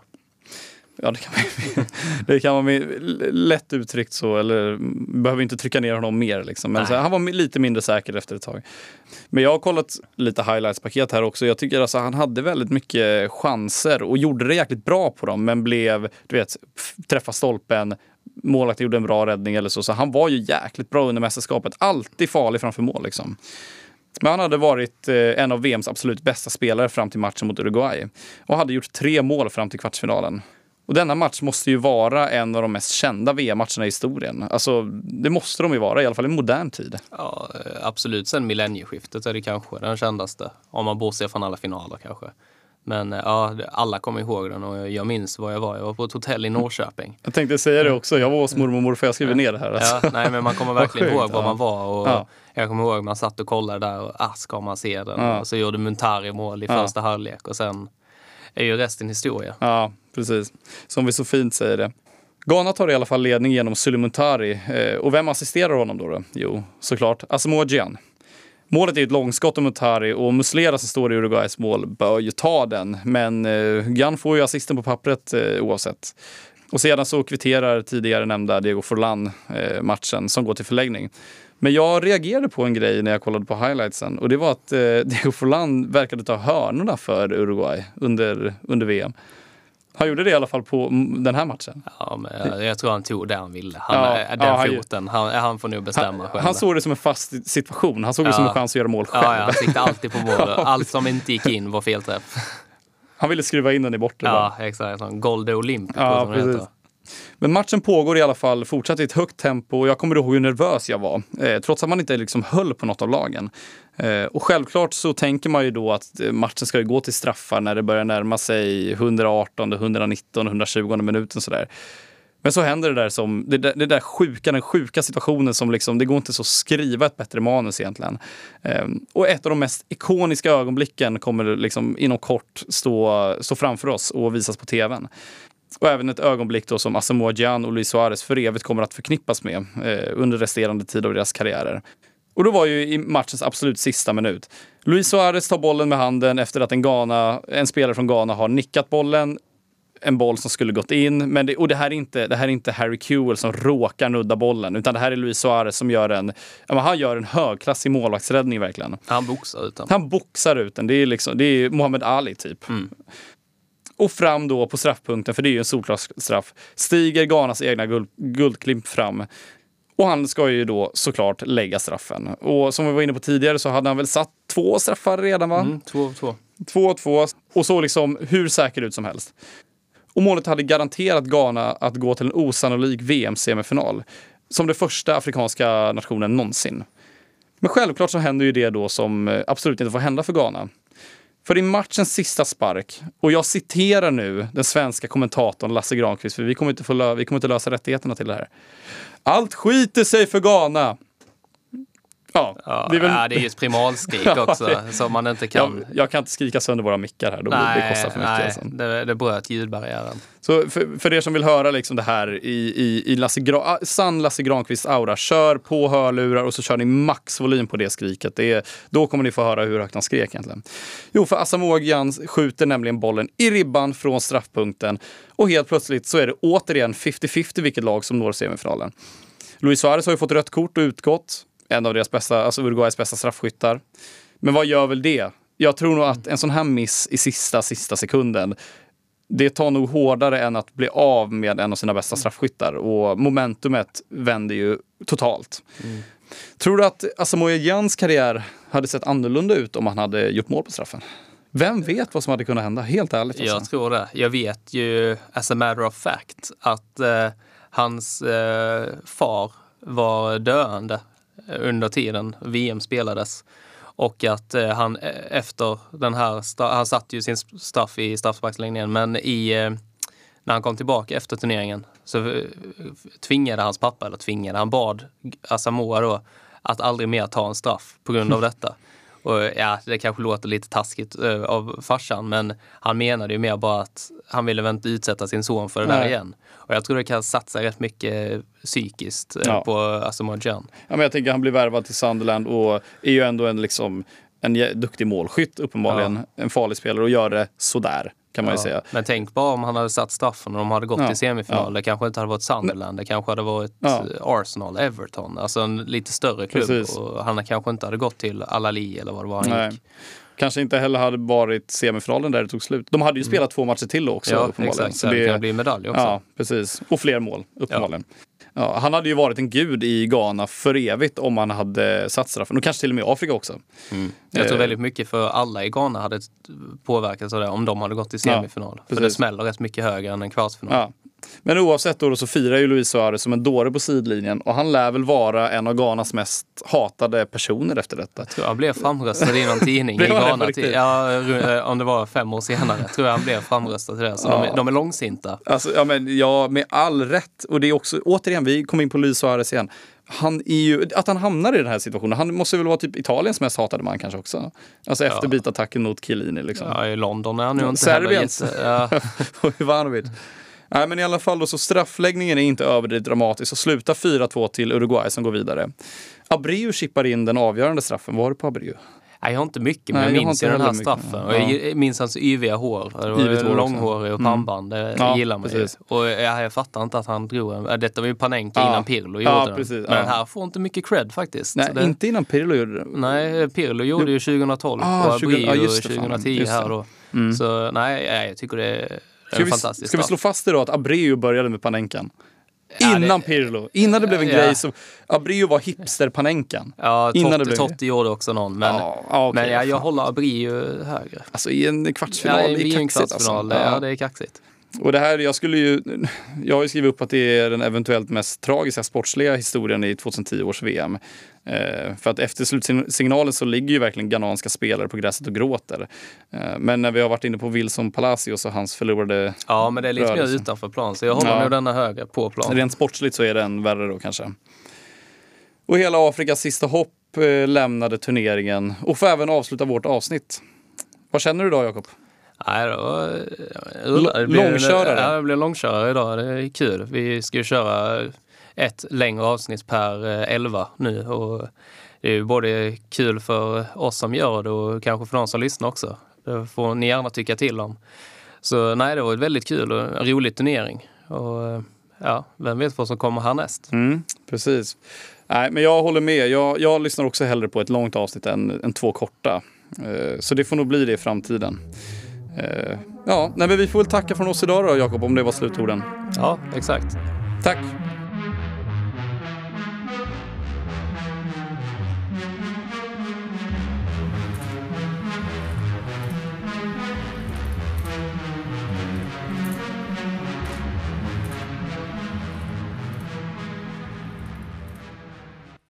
Ja, det kan man, det kan man lätt uttryckt så, eller behöver inte trycka ner honom mer liksom. Men så, han var lite mindre säker efter ett tag. Men jag har kollat lite highlights-paket här också. Jag tycker alltså han hade väldigt mycket chanser och gjorde det jäkligt bra på dem, men blev, du vet, träffa stolpen, målvakten gjorde en bra räddning eller så. Så han var ju jäkligt bra under mästerskapet. Alltid farlig framför mål liksom. Men han hade varit eh, en av V M:s absolut bästa spelare fram till matchen mot Uruguay. Och hade gjort tre mål fram till kvartsfinalen. Och denna match måste ju vara en av de mest kända V M-matcherna i historien. Alltså, det måste de ju vara, i alla fall i modern tid. Ja, absolut. Sen millennieskiftet är det kanske den kändaste. Om man bortser från alla finaler kanske. Men ja, alla kommer ihåg den och jag minns var jag var. Jag var på ett hotell i Norrköping. Jag tänkte säga det också. Jag var hos mormor och morfar. Jag skrev ner det här. Alltså. Ja, nej, men man kommer verkligen ihåg var ja. man var. Och ja. Jag kommer ihåg man satt och kollade där och ah, ska man se den. Ja. Och så gjorde Muntari mål i ja. första halvlek och sen är ju resten historia. Ja, precis. Som vi så fint säger det. Ghana tar i alla fall ledning genom Sulley Muntari. Och vem assisterar honom då? då? Jo, såklart Asamoah Gyan. Målet är ett långskott av Muntari och Muslera som står i Uruguays mål bör ju ta den. Men eh, Gyan får ju assisten på pappret eh, oavsett. Och sedan så kvitterar tidigare nämnda Diego Forlán eh, matchen som går till förlängning. Men jag reagerade på en grej när jag kollade på highlightsen. Och det var att eh, Diego Forlán verkade ta hörnorna för Uruguay under, under V M. Han gjorde det i alla fall på den här matchen. Ja, men jag, jag tror han tog det han ville. Han, ja, den ja, foten, han, han får nog bestämma han, själv. Han såg det som en fast situation. Han såg ja. det som en chans att göra mål själv. Ja, ja, han siktade alltid på mål. Allt som inte gick in var felträff. Han ville skruva in den i bortre. Ja, bara. Exakt. Golde Olympico ja, som det heter. Men matchen pågår i alla fall fortsatt i ett högt tempo och jag kommer ihåg hur nervös jag var. Eh, trots att man inte liksom höll på något av lagen. Eh, och självklart så tänker man ju då att matchen ska ju gå till straffar när det börjar närma sig hundraarton, hundranittio, hundratjugo minuten sådär. Men så händer det där som, det där, det där sjuka, den sjuka situationen som liksom, det går inte så att skriva ett bättre manus egentligen. Eh, och ett av de mest ikoniska ögonblicken kommer liksom inom kort stå, stå framför oss och visas på tvn. Och även ett ögonblick då som Asamoah Gyan och Luis Suarez för evigt kommer att förknippas med eh, under resterande tid av deras karriärer. Och då var ju i matchens absolut sista minut. Luis Suarez tar bollen med handen efter att en, Ghana, en spelare från Ghana har nickat bollen. En boll som skulle gått in. Men det, och det här, är inte, det här är inte Harry Kewell som råkar nudda bollen. Utan det här är Luis Suarez som gör en, ja, han gör en högklassig målvaktsräddning verkligen. Han boxar ut den. Han boxar ut den. Det är, liksom, det är Muhammad Ali typ. Mm. Och fram då på straffpunkten, för det är ju en solklar straff, stiger Ghanas egna guld, guldklimp fram. Och han ska ju då såklart lägga straffen. Och som vi var inne på tidigare så hade han väl satt två straffar redan, va? Mm, två, två. Två, två. Och så liksom hur säker ut som helst. Och målet hade garanterat Ghana att gå till en osannolik V M-semifinal. Som det första afrikanska nationen någonsin. Men självklart så händer ju det då som absolut inte får hända för Ghana. För i matchens sista spark, och jag citerar nu den svenska kommentatorn Lasse Granqvist, för vi kommer inte, få lö- vi kommer inte lösa rättigheterna till det här. Allt skiter sig för Ghana. Ja, Ja, det är väl... ja, det är ju ett primalskrik också, Ja, det... som man inte kan... Jag, jag kan inte skrika sönder våra mickar här, då nej, det kostar för mycket. Nej, alltså. det, det bröt ljudbarriären. Så för, för er som vill höra liksom det här i, i, i Lasse Gra- sann Lasse Granqvist aura, kör på hörlurar och så kör ni maxvolym på det skriket. Det är, då kommer ni få höra hur högt han skrek egentligen. Jo, för Asamoah Gyan skjuter nämligen bollen i ribban från straffpunkten och helt plötsligt så är det återigen femtio femtio vilket lag som når semifinalen. Luis Suarez har ju fått rött kort och utgått. En av deras bästa, alltså Uruguays bästa straffskyttar. Men vad gör väl det? Jag tror nog att en sån här miss i sista, sista sekunden, det tar nog hårdare än att bli av med en av sina bästa straffskyttar. Och momentumet vänder ju totalt. Mm. Tror du att Asamoah Gyans karriär hade sett annorlunda ut om han hade gjort mål på straffen? Vem vet vad som hade kunnat hända? Helt ärligt. Alltså. Jag tror det. Jag vet ju, as a matter of fact, att eh, hans eh, far var döende under tiden V M spelades. Och att eh, han efter den här, sta- han satt ju sin straff i straffsparksläggningen, men i, eh, när han kom tillbaka efter turneringen så eh, tvingade hans pappa, eller tvingade, han bad Asamoah då att aldrig mer ta en straff på grund av detta. Och ja, det kanske låter lite taskigt uh, av farsan, men han menade ju mer bara att han ville väl inte utsätta sin son för det Nej. där igen. Och jag tror det kan satsa rätt mycket psykiskt uh, ja. på Asamoah Gyan. Ja, men jag tänker att han blir värvad till Sunderland och är ju ändå en, liksom, en duktig målskytt uppenbarligen. Ja. En farlig spelare och gör det sådär. Kan man ju ja, säga. Men tänk bara om han hade satt straffen och de hade gått ja, till semifinal. Ja. Det kanske inte hade varit Sunderland. Det kanske hade varit ja. Arsenal, Everton. Alltså en lite större klubb. Precis. Och han kanske inte hade gått till Al-Ahly eller vad det var han Nej. gick. Kanske inte heller hade varit semifinalen där det tog slut. De hade ju spelat mm. två matcher till också. Ja, exakt. Så det, det kan bli medalj också. Ja, precis. Och fler mål, uppenbarligen. Ja. Ja, han hade ju varit en gud i Ghana för evigt om han hade satt straffen. Och kanske till och med i Afrika också. Mm. Jag tror väldigt mycket för alla i Ghana hade påverkats av det om de hade gått till semifinal. Ja, för det smäller rätt mycket högre än en kvartsfinal. Ja. Men oavsett då så firar ju Luis Suarez som en dåre på sidlinjen. Och han lär väl vara en av Ghanas mest hatade personer efter detta. Jag tror han blev framröstad i någon tidning i Ghana. Till, ja, om det var fem år senare. Jag tror han blev framröstad till det. Så ja. de, är, de är långsinta. Alltså, ja, men, ja, med all rätt. Och det är också, återigen, vi kommer in på Luis Suarez igen. Han är ju, att han hamnar i den här situationen. Han måste väl vara typ Italiens mest hatade man kanske också. Alltså efter ja. bitattacken mot Chiellini liksom. Ja, i London är han ju inte Serbiens. heller jätte... Ja. Och Ivanovic. Nej, men i alla fall då, så straffläggningen är inte överdrivet dramatisk och slutar fyra två till Uruguay som går vidare. Abreu chippar in den avgörande straffen. Vad var det på Abreu? Nej, jag har inte mycket, men Nej, jag minns ju den här straffen. Och jag minns hans yviga hår. Det var långhårig och pannband. Det ja, gillar man ju. Och jag, jag fattar inte att han drog en... Detta var ju Panenka ja. innan Pirlo gjorde ja, den. Precis, men ja. den här får inte mycket cred faktiskt. Nej, det... inte innan Pirlo gjorde det. Nej, Pirlo gjorde ju tjugotolv ah, och Abreu ja, tjugohundratio här då. Mm. Så nej, jag tycker det är... Ska vi, ska vi slå fast det då att Abreu började med Panenkan? Ja, innan det, Pirlo. Innan det blev en ja. grej så Abreu var hipster-Panenkan. Ja, Totti, Totti gjorde också någon. Men, ja, okay, men ja, jag håller Abreu högre. Alltså i en kvartsfinal, ja, det är kaxigt. Kvartsfinal, alltså. Ja, det är kaxigt. Och det här, jag skulle ju... Jag har ju skrivit upp att det är den eventuellt mest tragiska sportsliga historien i tjugohundratio års V M. Eh, för att efter slutsignalen så ligger ju verkligen ghananska spelare på gräset och gråter. Eh, men när vi har varit inne på Wilson Palacios och hans förlorade... Ja, men det är lite rörelse. mer utanför plan. Så jag håller ja. nog denna högre på plan. Rent sportsligt så är den värre då kanske. Och hela Afrikas sista hopp eh, lämnade turneringen. Och får även avsluta vårt avsnitt. Vad känner du då, Jakob? Nej, då, det blir, långkörare. Ja, det blir långkörare idag. Det är kul. Vi ska ju köra ett längre avsnitt per elva nu. Och det är ju både kul för oss som gör det och kanske för de som lyssnar också. Det får ni gärna tycka till om. Så nej, det var ett väldigt kul och en rolig turnering. Och ja, vem vet vad som kommer härnäst. Mm, precis. Nej, men jag håller med. Jag, jag lyssnar också hellre på ett långt avsnitt än, än två korta. Så det får nog bli det i framtiden. Eh, ja, nej, men vi får väl tacka från oss idag då, Jakob, om det var slutorden. Ja, exakt. Tack!